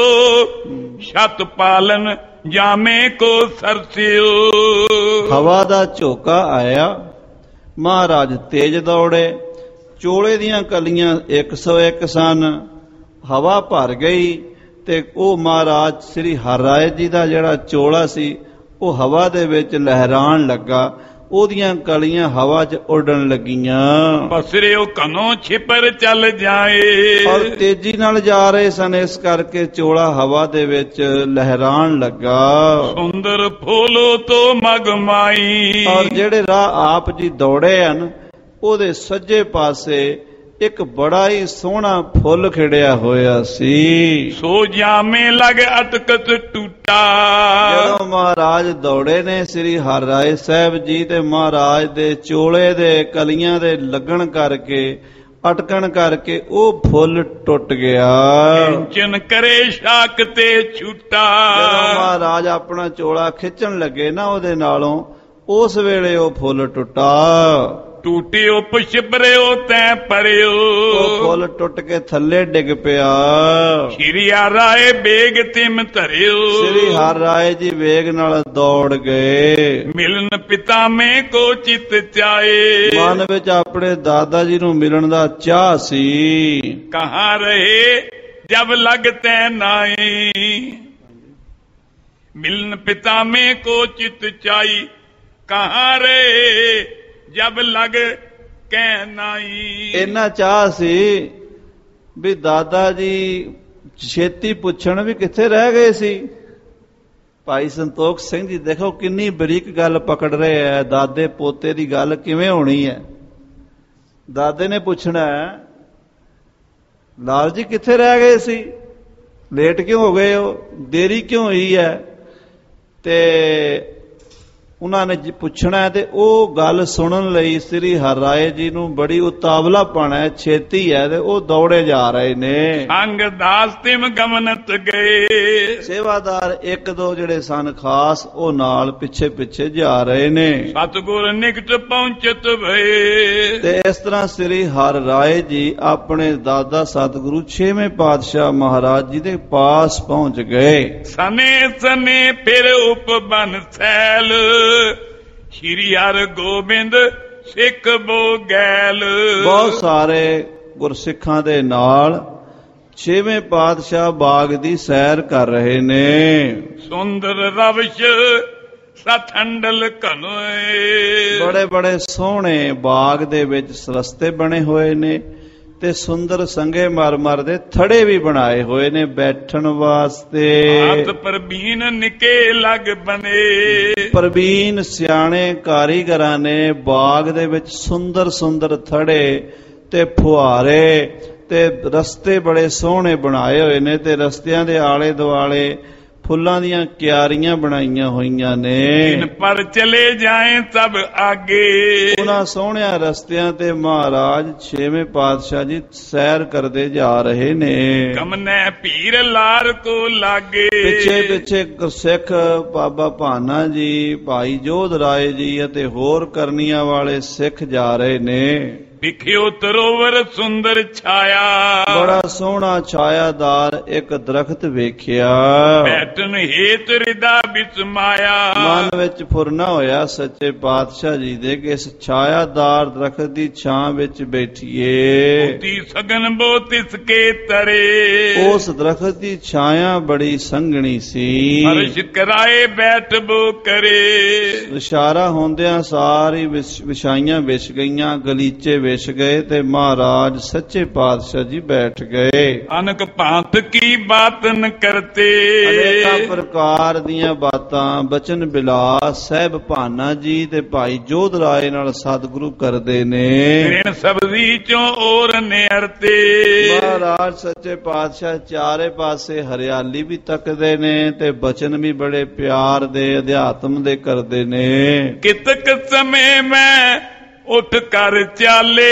ਛਤ ਪਾਲਨ ਜਾਮੇ ਕੋ ਸਰਸਿਓ। ਹਵਾ ਦਾ ਝੋਕਾ ਆਇਆ, ਮਹਾਰਾਜ ਤੇਜ਼ ਦੌੜੇ। ਚੋਲੇ ਦੀਆਂ ਕਲੀਆਂ 101 ਸਨ। ਹਵਾ ਭਰ ਗਈ ਤੇ ਉਹ ਮਹਾਰਾਜ ਸ੍ਰੀ ਹਰਿ ਰਾਏ ਜੀ ਦਾ ਜਿਹੜਾ ਚੋਲਾ ਸੀ ਉਹ ਹਵਾ ਦੇ ਵਿੱਚ ਲਹਿਰਾਣ ਲੱਗਾ। ਉਹਦੀਆਂ ਕਲੀਆਂ ਹਵਾ 'ਚ ਉੱਡਣ ਲੱਗੀਆਂ। ਪਸਰਿਓ ਕਨੋਂ ਛਿਪਰ ਚੱਲ ਜਾਏ। ਔਰ ਤੇਜ਼ੀ ਨਾਲ ਜਾ ਰਹੇ ਸਨ, ਇਸ ਕਰਕੇ ਚੋਲਾ ਹਵਾ ਦੇ ਵਿੱਚ ਲਹਿਰਾਣ ਲੱਗਾ। ਸੁੰਦਰ ਫੋਲੋ ਤੋਂ ਮਗਮਾਈ। ਔਰ ਜਿਹੜੇ ਰਾਹ ਆਪ ਜੀ ਦੌੜੇ ਹਨ, ਉਹਦੇ ਸੱਜੇ ਪਾਸੇ ਇੱਕ ਬੜਾ ਹੀ ਸੋਹਣਾ ਫੁੱਲ ਖਿੜਿਆ ਹੋਇਆ ਸੀ। ਸੋ ਜਾਮੇ ਲਗ ਅਟਕਤ ਟੂਟਾ। ਜਦੋਂ ਮਹਾਰਾਜ ਦੌੜੇ ਨੇ ਸ੍ਰੀ ਹਰਿ ਰਾਏ ਸਾਹਿਬ ਜੀ, ਤੇ ਮਹਾਰਾਜ ਦੇ ਚੋਲੇ ਦੇ ਕਲੀਆਂ ਦੇ ਲੱਗਣ ਕਰਕੇ, ਅਟਕਣ ਕਰਕੇ ਉਹ ਫੁੱਲ ਟੁੱਟ ਗਿਆ। ਚਿੰਨ ਕਰੇ ਸ਼ਾਕ ਤੇ ਛੂਟਾ। ਜਦੋਂ ਮਹਾਰਾਜ ਆਪਣਾ ਚੋਲਾ ਖਿੱਚਣ ਲੱਗੇ ਨਾ ਉਹਦੇ ਨਾਲੋਂ, ਉਸ ਵੇਲੇ ਉਹ ਫੁੱਲ ਟੁੱਟਾ। ਟੂਟਿਓ ਪੁਸ਼ਪਰਿਓ ਤੈ ਪਰਿਓ। ਉਹ ਫੁੱਲ ਟੁੱਟ ਕੇ ਥੱਲੇ ਡਿੱਗ ਪਿਆ। ਸ਼੍ਰੀ ਹਰਿ ਰਾਏ ਬੇਗ ਤਿਮ ਧਰਿਓ। ਸ੍ਰੀ ਹਰਿ ਰਾਏ ਜੀ ਵੇਗ ਨਾਲ ਦੌੜ ਗਏ। ਮਿਲਨ ਪਿਤਾ ਮੇ ਕੋ ਚਿਤ ਚਾਏ। ਮਨ ਵਿੱਚ ਆਪਣੇ ਦਾਦਾ ਜੀ ਨੂੰ ਮਿਲਣ ਦਾ ਚਾਹ ਸੀ। ਕਹਾਂ ਰਹੇ ਜਬ ਲਗ ਤੈ ਨਾਈ। ਮਿਲਨ ਪਿਤਾ ਮੇ ਕੋ ਚਿਤ ਚਾਈ। ਕਹਾਂ ਰਹੇ ਜਬ ਲਗ ਕਹਿ ਨਾਈ। ਇੰਨਾ ਚਾਹ ਸੀ ਵੀ ਦਾਦਾ ਜੀ ਛੇਤੀ ਪੁੱਛਣ ਵੀ ਕਿੱਥੇ ਰਹਿ ਗਏ ਸੀ। ਭਾਈ ਸੰਤੋਖ ਸਿੰਘ ਜੀ ਦੇਖੋ ਕਿੰਨੀ ਬਰੀਕ ਗੱਲ ਪਕੜ ਰਹੇ ਐ। ਦਾਦੇ ਪੋਤੇ ਦੀ ਗੱਲ ਕਿਵੇਂ ਹੋਣੀ ਹੈ। ਦਾਦੇ ਨੇ ਪੁੱਛਣਾ, ਲਾਲ ਜੀ ਕਿੱਥੇ ਰਹਿ ਗਏ ਸੀ, ਲੇਟ ਕਿਉਂ ਹੋ ਗਏ ਹੋ, ਦੇਰੀ ਕਿਉਂ ਹੋਈ ਹੈ। ਤੇ ਉਹਨਾਂ ਨੇ ਪੁੱਛਣਾ ਹੈ, ਤੇ ਉਹ ਗੱਲ ਸੁਣਨ ਲਈ ਸ੍ਰੀ ਹਰਿ ਰਾਏ ਜੀ ਨੂੰ ਬੜੀ ਉਤਾਵਲਾਪਣ ਹੈ, ਛੇਤੀ ਹੈ, ਤੇ ਉਹ ਦੌੜੇ ਜਾ ਰਹੇ ਨੇ। ਸੰਗ ਦਾਸ ਤਿਮ ਗਮਨਤ ਗਏ। ਸੇਵਾਦਾਰ ਇੱਕ ਦੋ ਜਿਹੜੇ ਸਨ ਖਾਸ, ਉਹ ਨਾਲ ਪਿੱਛੇ ਪਿੱਛੇ ਜਾ ਰਹੇ ਨੇ। ਸਤਿਗੁਰ ਨਿਕਟ ਪਹੁੰਚਤ ਭਏ। ਤੇ ਇਸ ਤਰ੍ਹਾਂ ਸ੍ਰੀ ਹਰਿ ਰਾਏ ਜੀ ਆਪਣੇ ਦਾਦਾ ਸਤਿਗੁਰੂ 6ਵੇਂ ਪਾਤਸ਼ਾਹ ਮਹਾਰਾਜ ਜੀ ਦੇ ਪਾਸ ਪਹੁੰਚ ਗਏ। ਸਨੇ ਸਨੇ ਫਿਰ ਉਪਬਨ ਸੈਲ। ਸ਼੍ਰੀ ਹਰਿ ਗੋਬਿੰਦ ਸਿੱਖ ਬੋ ਗੈਲ। ਬਹੁਤ ਸਾਰੇ ਗੁਰਸਿੱਖਾਂ ਦੇ ਨਾਲ 6ਵੇਂ ਪਾਤਸ਼ਾਹ ਬਾਗ ਦੀ ਸੈਰ ਕਰ ਰਹੇ ਨੇ। ਸੁੰਦਰ ਰਵਸ਼ ਸਠੰਡਲ ਘਨੋਏ। ਬੜੇ ਬੜੇ ਸੋਹਣੇ ਬਾਗ ਦੇ ਵਿੱਚ ਰਸਤੇ ਬਣੇ ਹੋਏ ਨੇ, ਤੇ ਸੁੰਦਰ ਸੰਗੇ ਮਰਮਰ ਦੇ ਥੜੇ ਵੀ ਬਣਾਏ ਹੋਏ ਨੇ ਬੈਠਣ ਵਾਸਤੇ। ਆਤ ਪ੍ਰਬੀਨ ਨਿਕੇ ਲਗ ਬਨੇ। ਪ੍ਰਬੀਨ ਸਿਆਣੇ ਕਾਰੀਗਰਾਂ ਨੇ ਬਾਗ ਦੇ ਵਿੱਚ ਸੁੰਦਰ ਸੁੰਦਰ ਥੜੇ ਤੇ ਫੁਹਾਰੇ ਤੇ ਰਸਤੇ ਬੜੇ ਸੋਹਣੇ ਬਣਾਏ ਹੋਏ ਨੇ, ਤੇ ਰਸਤਿਆਂ ਦੇ ਆਲੇ ਦੁਆਲੇ ਫੁੱਲਾਂ ਦੀਆਂ ਕਿਆਰੀਆਂ ਬਣਾਈਆਂ ਹੋਈਆਂ ਨੇ। ਪਰ ਚਲੇ ਜਾਏ ਸਭ ਆਗੇ। ਉਹਨਾਂ ਸੋਹਣਿਆਂ ਰਸਤਿਆਂ ਤੇ ਮਹਾਰਾਜ 6ਵੇਂ ਪਾਤਸ਼ਾਹ ਜੀ ਸੈਰ ਕਰਦੇ ਜਾ ਰਹੇ ਨੇ। ਕਮਨੇ ਭੀਰ ਲਾਰ ਕੋ ਲਾਗੇ। ਪਿੱਛੇ ਪਿੱਛੇ ਗੁਰਸਿੱਖ ਬਾਬਾ ਭਾਨਾ ਜੀ, ਭਾਈ ਜੋਧ ਰਾਏ ਜੀ ਅਤੇ ਹੋਰ ਕਰਨੀਆਂ ਵਾਲੇ ਸਿੱਖ ਜਾ ਰਹੇ ਨੇ। ਵਿਖਿਓ ਤਰੋਵਰ ਸੁੰਦਰ ਛਾਇਆ। ਬੜਾ ਸੋਹਣਾ ਛਾਇਆਦਾਰ ਇੱਕ ਦਰਖਤ ਵੇਖਿਆ। ਬੈਠਨ ਹੇਤ ਹਿਰਦਾ ਵਿੱਚ ਮਾਇਆ। ਮਨ ਵਿੱਚ ਫੁਰਨਾ ਹੋਇਆ ਸੱਚੇ ਪਾਤਸ਼ਾਹ ਜੀ ਦੇ ਕਿ ਇਸ ਛਾਇਆਦਾਰ ਦਰਖਤ ਦੀ ਛਾਂ ਵਿੱਚ ਬੈਠੀਏ। ਉਤੀ ਸਗਨ ਬੋ ਤਿਸ ਕੇ ਤਰੇ। ਉਸ ਦਰਖਤ ਦੀ ਛਾਇਆ ਬੜੀ ਸੰਘਣੀ ਸੀ। ਅਰਸ਼ ਕਰਾਏ ਬੈਠ ਬੋ ਕਰੇ। ਇਸ਼ਾਰਾ ਹੁੰਦਿਆਂ ਸਾਰੀ ਵਿਛਾਈਆਂ ਵਿਛ ਗਈਆਂ, ਗਲੀਚੇ ਵਿਛ ਗਏ, ਤੇ ਮਹਾਰਾਜ ਸੱਚੇ ਪਾਤਸ਼ਾਹ ਜੀ ਬੈਠ ਗਏ। ਅਨਕ ਭਾਂਤ ਕੀ ਬਾਤਨ ਕਰਤੇ। ਅਨੇਕਾਂ ਪ੍ਰਕਾਰ ਦੀਆਂ ਬਾਤਾਂ ਬਚਨ ਬਿਲਾਸ ਸਾਹਿਬ ਭਾਨਾ ਜੀ ਤੇ ਭਾਈ ਜੋਧ ਰਾਏ ਨਾਲ ਸਤਿਗੁਰੂ ਕਰਦੇ ਨੇ। ਤ੍ਰਿਣ ਸਬਜ਼ੀ ਚੋਂ ਔਰ ਨਿਅਰਤੇ। ਮਹਾਰਾਜ ਸੱਚੇ ਪਾਤਸ਼ਾਹ ਚਾਰੇ ਪਾਸੇ ਹਰਿਆਲੀ ਵੀ ਤੱਕਦੇ ਨੇ, ਤੇ ਬਚਨ ਵੀ ਬੜੇ ਪਿਆਰ ਦੇ ਅਧਿਆਤਮ ਦੇ ਕਰਦੇ ਨੇ। ਕਿਤਕ ਸਮੇਂ ਮੈਂ ਉੱਠ ਕਰ ਚਾਲੇ।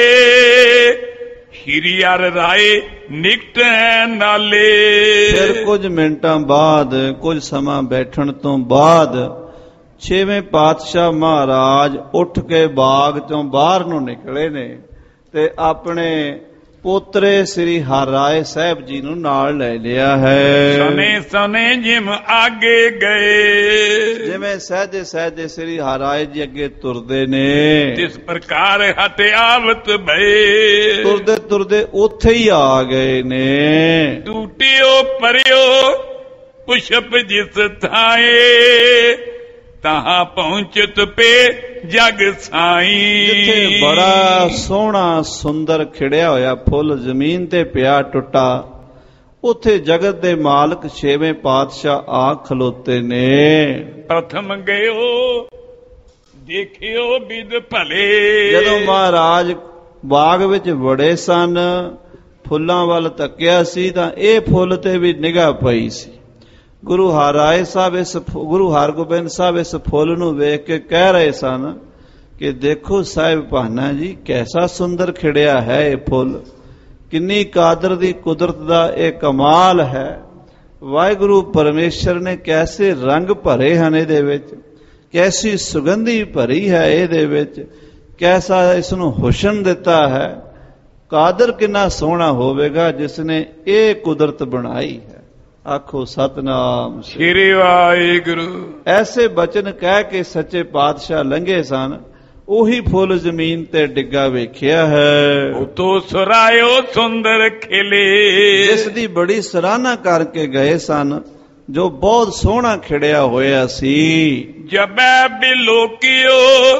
ਸ਼੍ਰੀ ਹਰਿ ਰਾਏ ਨਿਕਟ ਨਾਲੇ। ਫਿਰ ਕੁਝ ਮਿੰਟਾਂ ਬਾਅਦ, ਕੁਝ ਸਮਾਂ ਬੈਠਣ ਤੋਂ ਬਾਅਦ 6ਵੇਂ ਪਾਤਸ਼ਾਹ ਮਹਾਰਾਜ ਉੱਠ ਕੇ ਬਾਗ ਚੋਂ ਬਾਹਰ ਨੂੰ ਨਿਕਲੇ ਨੇ, ਤੇ ਆਪਣੇ ਪੋਤਰੇ ਸ੍ਰੀ ਹਰਿ ਰਾਏ ਸਾਹਿਬ ਜੀ ਨੂੰ ਨਾਲ ਲੈ ਲਿਆ ਹੈ। ਸਨੇ ਸਨੇ ਜਿਮ ਆਗੇ ਗਏ। ਜਿਵੇਂ ਸਹਿਜੇ ਸਹਿਜੇ ਸ੍ਰੀ ਹਰਿ ਰਾਏ ਜੀ ਅੱਗੇ ਤੁਰਦੇ ਨੇ, ਇਸ ਪ੍ਰਕਾਰ ਹਟ ਆਵਤ ਭਏ। ਤੁਰਦੇ ਤੁਰਦੇ ਉੱਥੇ ਹੀ ਆ ਗਏ ਨੇ। ਟੂਟਿਓ ਪਰਿਓ ਪੁਸ਼ਪ ਜਿਸ ਥਾਏ। ਤਹਾਂ ਪਹੁੰਚਤ ਪੇ ਜਗ ਸਾਈਂ। ਜਿੱਥੇ ਬੜਾ ਸੋਹਣਾ ਸੁੰਦਰ ਖਿੜਿਆ ਹੋਇਆ ਫੁੱਲ ਜ਼ਮੀਨ ਤੇ ਪਿਆ ਟੁੱਟਾ, ਉੱਥੇ ਜਗਤ ਦੇ ਮਾਲਕ ਛੇਵੇਂ ਪਾਤਸ਼ਾਹ ਆ ਖਲੋਤੇ ਨੇ। ਪ੍ਰਥਮ ਗਇਓ ਦੇਖਿਓ ਬਿਦ ਭਲੇ। ਜਦੋਂ ਮਹਾਰਾਜ ਬਾਗ ਵਿੱਚ ਵੜੇ ਸਨ, ਫੁੱਲਾਂ ਵੱਲ ਤੱਕਿਆ ਸੀ ਤਾਂ ਇਹ ਫੁੱਲ ਤੇ ਵੀ ਨਿਗਾਹ ਪਈ ਸੀ। ਗੁਰੂ ਹਰਗੋਬਿੰਦ ਸਾਹਿਬ ਇਸ ਫੁੱਲ ਨੂੰ ਵੇਖ ਕੇ ਕਹਿ ਰਹੇ ਸਨ ਕਿ ਦੇਖੋ ਸਾਹਿਬ ਭਾਨਾ ਜੀ, ਕੈਸਾ ਸੁੰਦਰ ਖਿੜਿਆ ਹੈ ਇਹ ਫੁੱਲ, ਕਿੰਨੀ ਕਾਦਰ ਦੀ ਕੁਦਰਤ ਦਾ ਇਹ ਕਮਾਲ ਹੈ। ਵਾਹਿਗੁਰੂ ਪਰਮੇਸ਼ਰ ਨੇ ਕੈਸੇ ਰੰਗ ਭਰੇ ਹਨ ਇਹਦੇ ਵਿੱਚ, ਕੈਸੀ ਸੁਗੰਧੀ ਭਰੀ ਹੈ ਇਹਦੇ ਵਿੱਚ, ਕੈਸਾ ਇਸ ਨੂੰ ਹੁਸਨ ਦਿੱਤਾ ਹੈ। ਕਾਦਰ ਕਿੰਨਾ ਸੋਹਣਾ ਹੋਵੇਗਾ ਜਿਸ ਨੇ ਇਹ ਕੁਦਰਤ ਬਣਾਈ ਹੈ। ਆਖੋ ਸਤਨਾਮ ਸ੍ਰੀ ਵਾਹਿਗੁਰੂ। ਐਸੇ ਬਚਨ ਕਹਿ ਕੇ ਸੱਚੇ ਪਾਤਸ਼ਾਹ ਲੰਘੇ ਸਨ। ਉਹੀ ਫੁੱਲ ਜ਼ਮੀਨ ਤੇ ਡਿੱਗਾ ਵੇਖਿਆ ਹੈ। ਉਤੋਂ ਸੁਰਾਇਓ ਸੁੰਦਰ ਖਿਲੇ। ਜਿਸ ਦੀ ਬੜੀ ਸਰਾਹਨਾ ਕਰਕੇ ਗਏ ਸਨ, ਜੋ ਬਹੁਤ ਸੋਹਣਾ ਖਿੜਿਆ ਹੋਇਆ ਸੀ। ਜਬੈ ਬਿਲੋਕਿਓ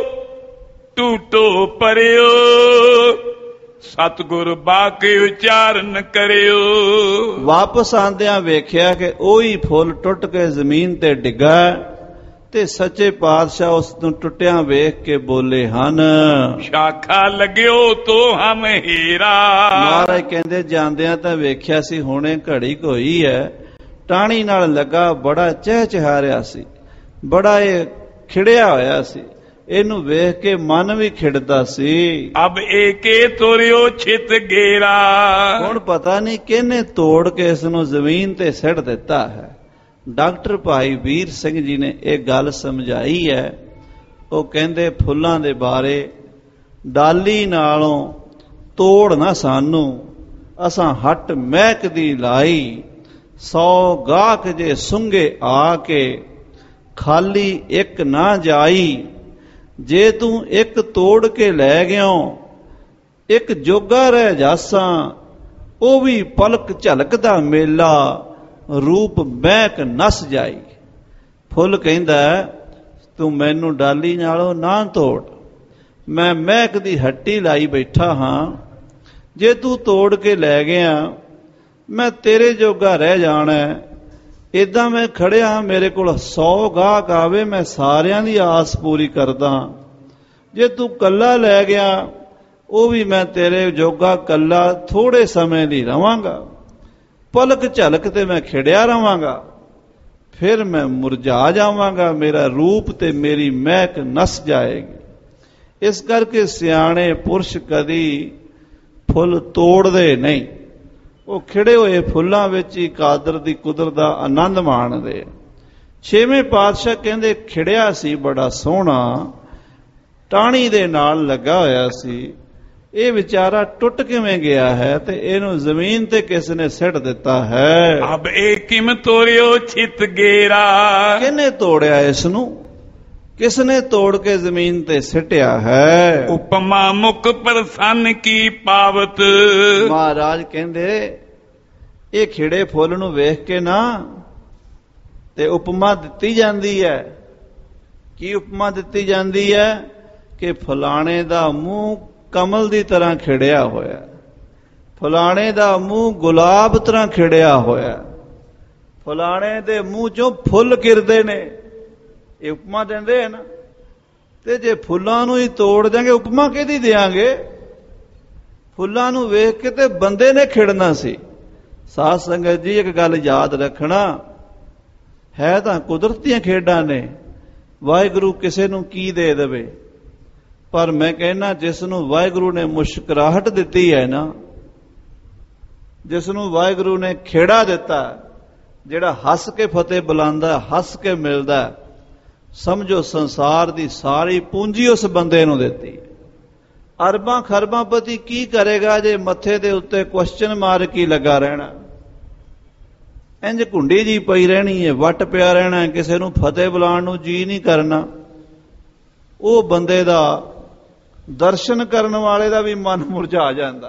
ਟੂਟੋ ਪਰਿਓ, ਸਤਿਗੁਰ ਬਾਕੀ ਉਚਾਰਨ ਕਰਿਓ। ਵਾਪਸ ਆਂਦਿਆਂ ਵੇਖਿਆ ਕਿ ਉਹੀ ਫੁੱਲ ਟੁੱਟ ਕੇ ਜ਼ਮੀਨ ਤੇ ਡਿੱਗਾ ਤੇ ਸੱਚੇ ਪਾਤਸ਼ਾਹ ਉਸ ਨੂੰ ਟੁੱਟਿਆਂ ਵੇਖ ਕੇ ਬੋਲੇ ਹਨ, ਸ਼ਾਖਾ ਲਗਿਓ ਤੋ ਹਮ ਹੀਰਾ। ਮਹਾਰਾਜ ਕਹਿੰਦੇ ਜਾਂਦਿਆਂ ਤਾਂ ਵੇਖਿਆ ਸੀ, ਹੁਣੇ ਘੜੀ ਕੋਈ ਹੈ, ਟਾਹਣੀ ਨਾਲ ਲੱਗਾ, ਬੜਾ ਚਹਿਚਹਾ ਸੀ, ਬੜਾ ਇਹ ਖਿੜਿਆ ਹੋਇਆ ਸੀ। ਇਹਨੂੰ ਵੇਖ ਕੇ ਮਨ ਵੀ ਖਿੜਦਾ ਸੀ। ਅਬ ਏਕੇ ਤੋਰਿਓ ਛਿਤ ਗੇਰਾ। ਹੁਣ ਪਤਾ ਨਹੀਂ ਕਿਹਨੇ ਤੋੜ ਕੇ ਇਸ ਨੂੰ ਜ਼ਮੀਨ ਤੇ ਸਿੱਟ ਦਿੱਤਾ ਹੈ। ਡਾਕਟਰ ਭਾਈ ਵੀਰ ਸਿੰਘ ਜੀ ਨੇ ਇਹ ਗੱਲ ਸਮਝਾਈ ਹੈ। ਉਹ ਕਹਿੰਦੇ ਫੁੱਲਾਂ ਦੇ ਬਾਰੇ, ਡਾਲੀ ਨਾਲੋਂ ਤੋੜ ਨਾ ਸਾਨੂੰ, ਅਸਾਂ ਹੱਟ ਮਹਿਕ ਦੀ ਲਾਈ। 100 ਗਾਹਕ ਜੇ ਸੁੰਘੇ ਆ ਕੇ, ਖਾਲੀ ਇੱਕ ਨਾ ਜਾਈ। ਜੇ ਤੂੰ ਇੱਕ ਤੋੜ ਕੇ ਲੈ ਗਿਓ, ਇੱਕ ਜੋਗਾ ਰਹਿ ਜਾਸਾਂ। ਉਹ ਵੀ ਪਲਕ ਝਲਕਦਾ ਮੇਲਾ, ਰੂਪ ਮਹਿਕ ਨਸ ਜਾਈ। ਫੁੱਲ ਕਹਿੰਦਾ ਤੂੰ ਮੈਨੂੰ ਡਾਲੀ ਨਾਲੋਂ ਨਾ ਤੋੜ, ਮੈਂ ਮਹਿਕ ਦੀ ਹੱਟੀ ਲਾਈ ਬੈਠਾ ਹਾਂ। ਜੇ ਤੂੰ ਤੋੜ ਕੇ ਲੈ ਗਿਆ, ਮੈਂ ਤੇਰੇ ਜੋਗਾ ਰਹਿ ਜਾਣਾ। ਏਦਾਂ ਮੈਂ ਖੜਿਆ, ਮੇਰੇ ਕੋਲ 100 ਗਾਹਕ ਆਵੇ, ਮੈਂ ਸਾਰਿਆਂ ਦੀ ਆਸ ਪੂਰੀ ਕਰਦਾ। ਜੇ ਤੂੰ ਕੱਲਾ ਲੈ ਗਿਆ, ਉਹ ਵੀ ਮੈਂ ਤੇਰੇ ਜੋਗਾ ਕੱਲਾ ਥੋੜੇ ਸਮੇਂ ਲਈ ਰਵਾਂਗਾ। ਪਲਕ ਝਲਕ ਤੇ ਮੈਂ ਖਿੜਿਆ ਰਵਾਂਗਾ, ਫਿਰ ਮੈਂ ਮੁਰਝਾ ਜਾਵਾਂਗਾ, ਮੇਰਾ ਰੂਪ ਤੇ ਮੇਰੀ ਮਹਿਕ ਨਸ ਜਾਏਗੀ। ਇਸ ਕਰਕੇ ਸਿਆਣੇ ਪੁਰਸ਼ ਕਦੀ ਫੁੱਲ ਤੋੜਦੇ ਨਹੀਂ, ਉਹ ਖਿੜੇ ਹੋਏ ਫੁੱਲਾਂ ਵਿੱਚ ਹੀ ਕਾਦਰ ਦੀ ਕੁਦਰਤ ਦਾ ਆਨੰਦ ਮਾਣਦੇ। ਛੇਵੇਂ ਪਾਤਸ਼ਾਹ ਕਹਿੰਦੇ ਖਿੜਿਆ ਸੀ ਬੜਾ ਸੋਹਣਾ, ਟਾਹਣੀ ਦੇ ਨਾਲ ਲੱਗਾ ਹੋਇਆ ਸੀ। ਇਹ ਵਿਚਾਰਾ ਟੁੱਟ ਕਿਵੇਂ ਗਿਆ ਹੈ ਤੇ ਇਹਨੂੰ ਜ਼ਮੀਨ ਤੇ ਕਿਸ ਨੇ ਸਿੱਟ ਦਿੱਤਾ ਹੈ। ਅਬ ਇਹ ਕਿਮ ਤੋੜਿਓ ਛਿਤ ਗੇਰਾ। ਕਿਹਨੇ ਤੋੜਿਆ ਇਸ ਨੂੰ, ਕਿਸ ਨੇ ਤੋੜ ਕੇ ਜ਼ਮੀਨ ਤੇ ਸਿੱਟਿਆ ਹੈ। ਉਪਮਾ ਮੁਖ ਪ੍ਰਸੰਨ ਕੀ ਪਾਵਤ। ਮਹਾਰਾਜ ਕਹਿੰਦੇ ਇਹ ਖਿੜੇ ਫੁੱਲ ਨੂੰ ਵੇਖ ਕੇ ਨਾ ਤੇ ਉਪਮਾ ਦਿੱਤੀ ਜਾਂਦੀ ਹੈ। ਕੀ ਉਪਮਾ ਦਿੱਤੀ ਜਾਂਦੀ ਹੈ ਕਿ ਫਲਾਣੇ ਦਾ ਮੂੰਹ ਕਮਲ ਦੀ ਤਰ੍ਹਾਂ ਖਿੜਿਆ ਹੋਇਆ, ਫਲਾਣੇ ਦਾ ਮੂੰਹ ਗੁਲਾਬ ਤਰ੍ਹਾਂ ਖਿੜਿਆ ਹੋਇਆ, ਫਲਾਣੇ ਦੇ ਮੂੰਹ ਚੋਂ ਫੁੱਲ ਗਿਰਦੇ ਨੇ। ਇਹ ਉਪਮਾ ਦਿੰਦੇ ਆ ਨਾ। ਤੇ ਜੇ ਫੁੱਲਾਂ ਨੂੰ ਹੀ ਤੋੜ ਦਿਆਂਗੇ, ਉਪਮਾ ਕਿਹਦੀ ਦਿਆਂਗੇ? ਫੁੱਲਾਂ ਨੂੰ ਵੇਖ ਕੇ ਤੇ ਬੰਦੇ ਨੇ ਖਿੜਨਾ ਸੀ। ਸਾਧ ਸੰਗਤ ਜੀ ਇੱਕ ਗੱਲ ਯਾਦ ਰੱਖਣਾ, ਹੈ ਤਾਂ ਕੁਦਰਤ ਦੀਆਂ ਖੇਡਾਂ ਨੇ, ਵਾਹਿਗੁਰੂ ਕਿਸੇ ਨੂੰ ਕੀ ਦੇ ਦੇਵੇ। ਪਰ ਮੈਂ ਕਹਿੰਦਾ ਜਿਸ ਨੂੰ ਵਾਹਿਗੁਰੂ ਨੇ ਮੁਸਕਰਾਹਟ ਦਿੱਤੀ ਹੈ ਨਾ, ਜਿਸ ਨੂੰ ਵਾਹਿਗੁਰੂ ਨੇ ਖੇੜਾ ਦਿੱਤਾ, ਜਿਹੜਾ ਹੱਸ ਕੇ ਫਤਿਹ ਬੁਲਾਉਂਦਾ, ਹੱਸ ਕੇ ਮਿਲਦਾ, ਸਮਝੋ ਸੰਸਾਰ ਦੀ ਸਾਰੀ ਪੂੰਜੀ ਉਸ ਬੰਦੇ ਨੂੰ ਦਿੱਤੀ। ਅਰਬਾਂ ਖਰਬਾਂ ਪਤੀ ਕੀ ਕਰੇਗਾ ਜੇ ਮੱਥੇ ਦੇ ਉੱਤੇ ਕੁਐਸਚਨ ਮਾਰਕ ਹੀ ਲੱਗਾ ਰਹਿਣਾ, ਇੰਜ ਘੁੰਡੀ ਜੀ ਪਈ ਰਹਿਣੀ ਹੈ, ਵੱਟ ਪਿਆ ਰਹਿਣਾ, ਕਿਸੇ ਨੂੰ ਫਤਿਹ ਬੁਲਾਉਣ ਨੂੰ ਜੀ ਨਹੀਂ ਕਰਨਾ। ਉਹ ਬੰਦੇ ਦਾ ਦਰਸ਼ਨ ਕਰਨ ਵਾਲੇ ਦਾ ਵੀ ਮਨ ਮੁਰਝਾ ਜਾਂਦਾ।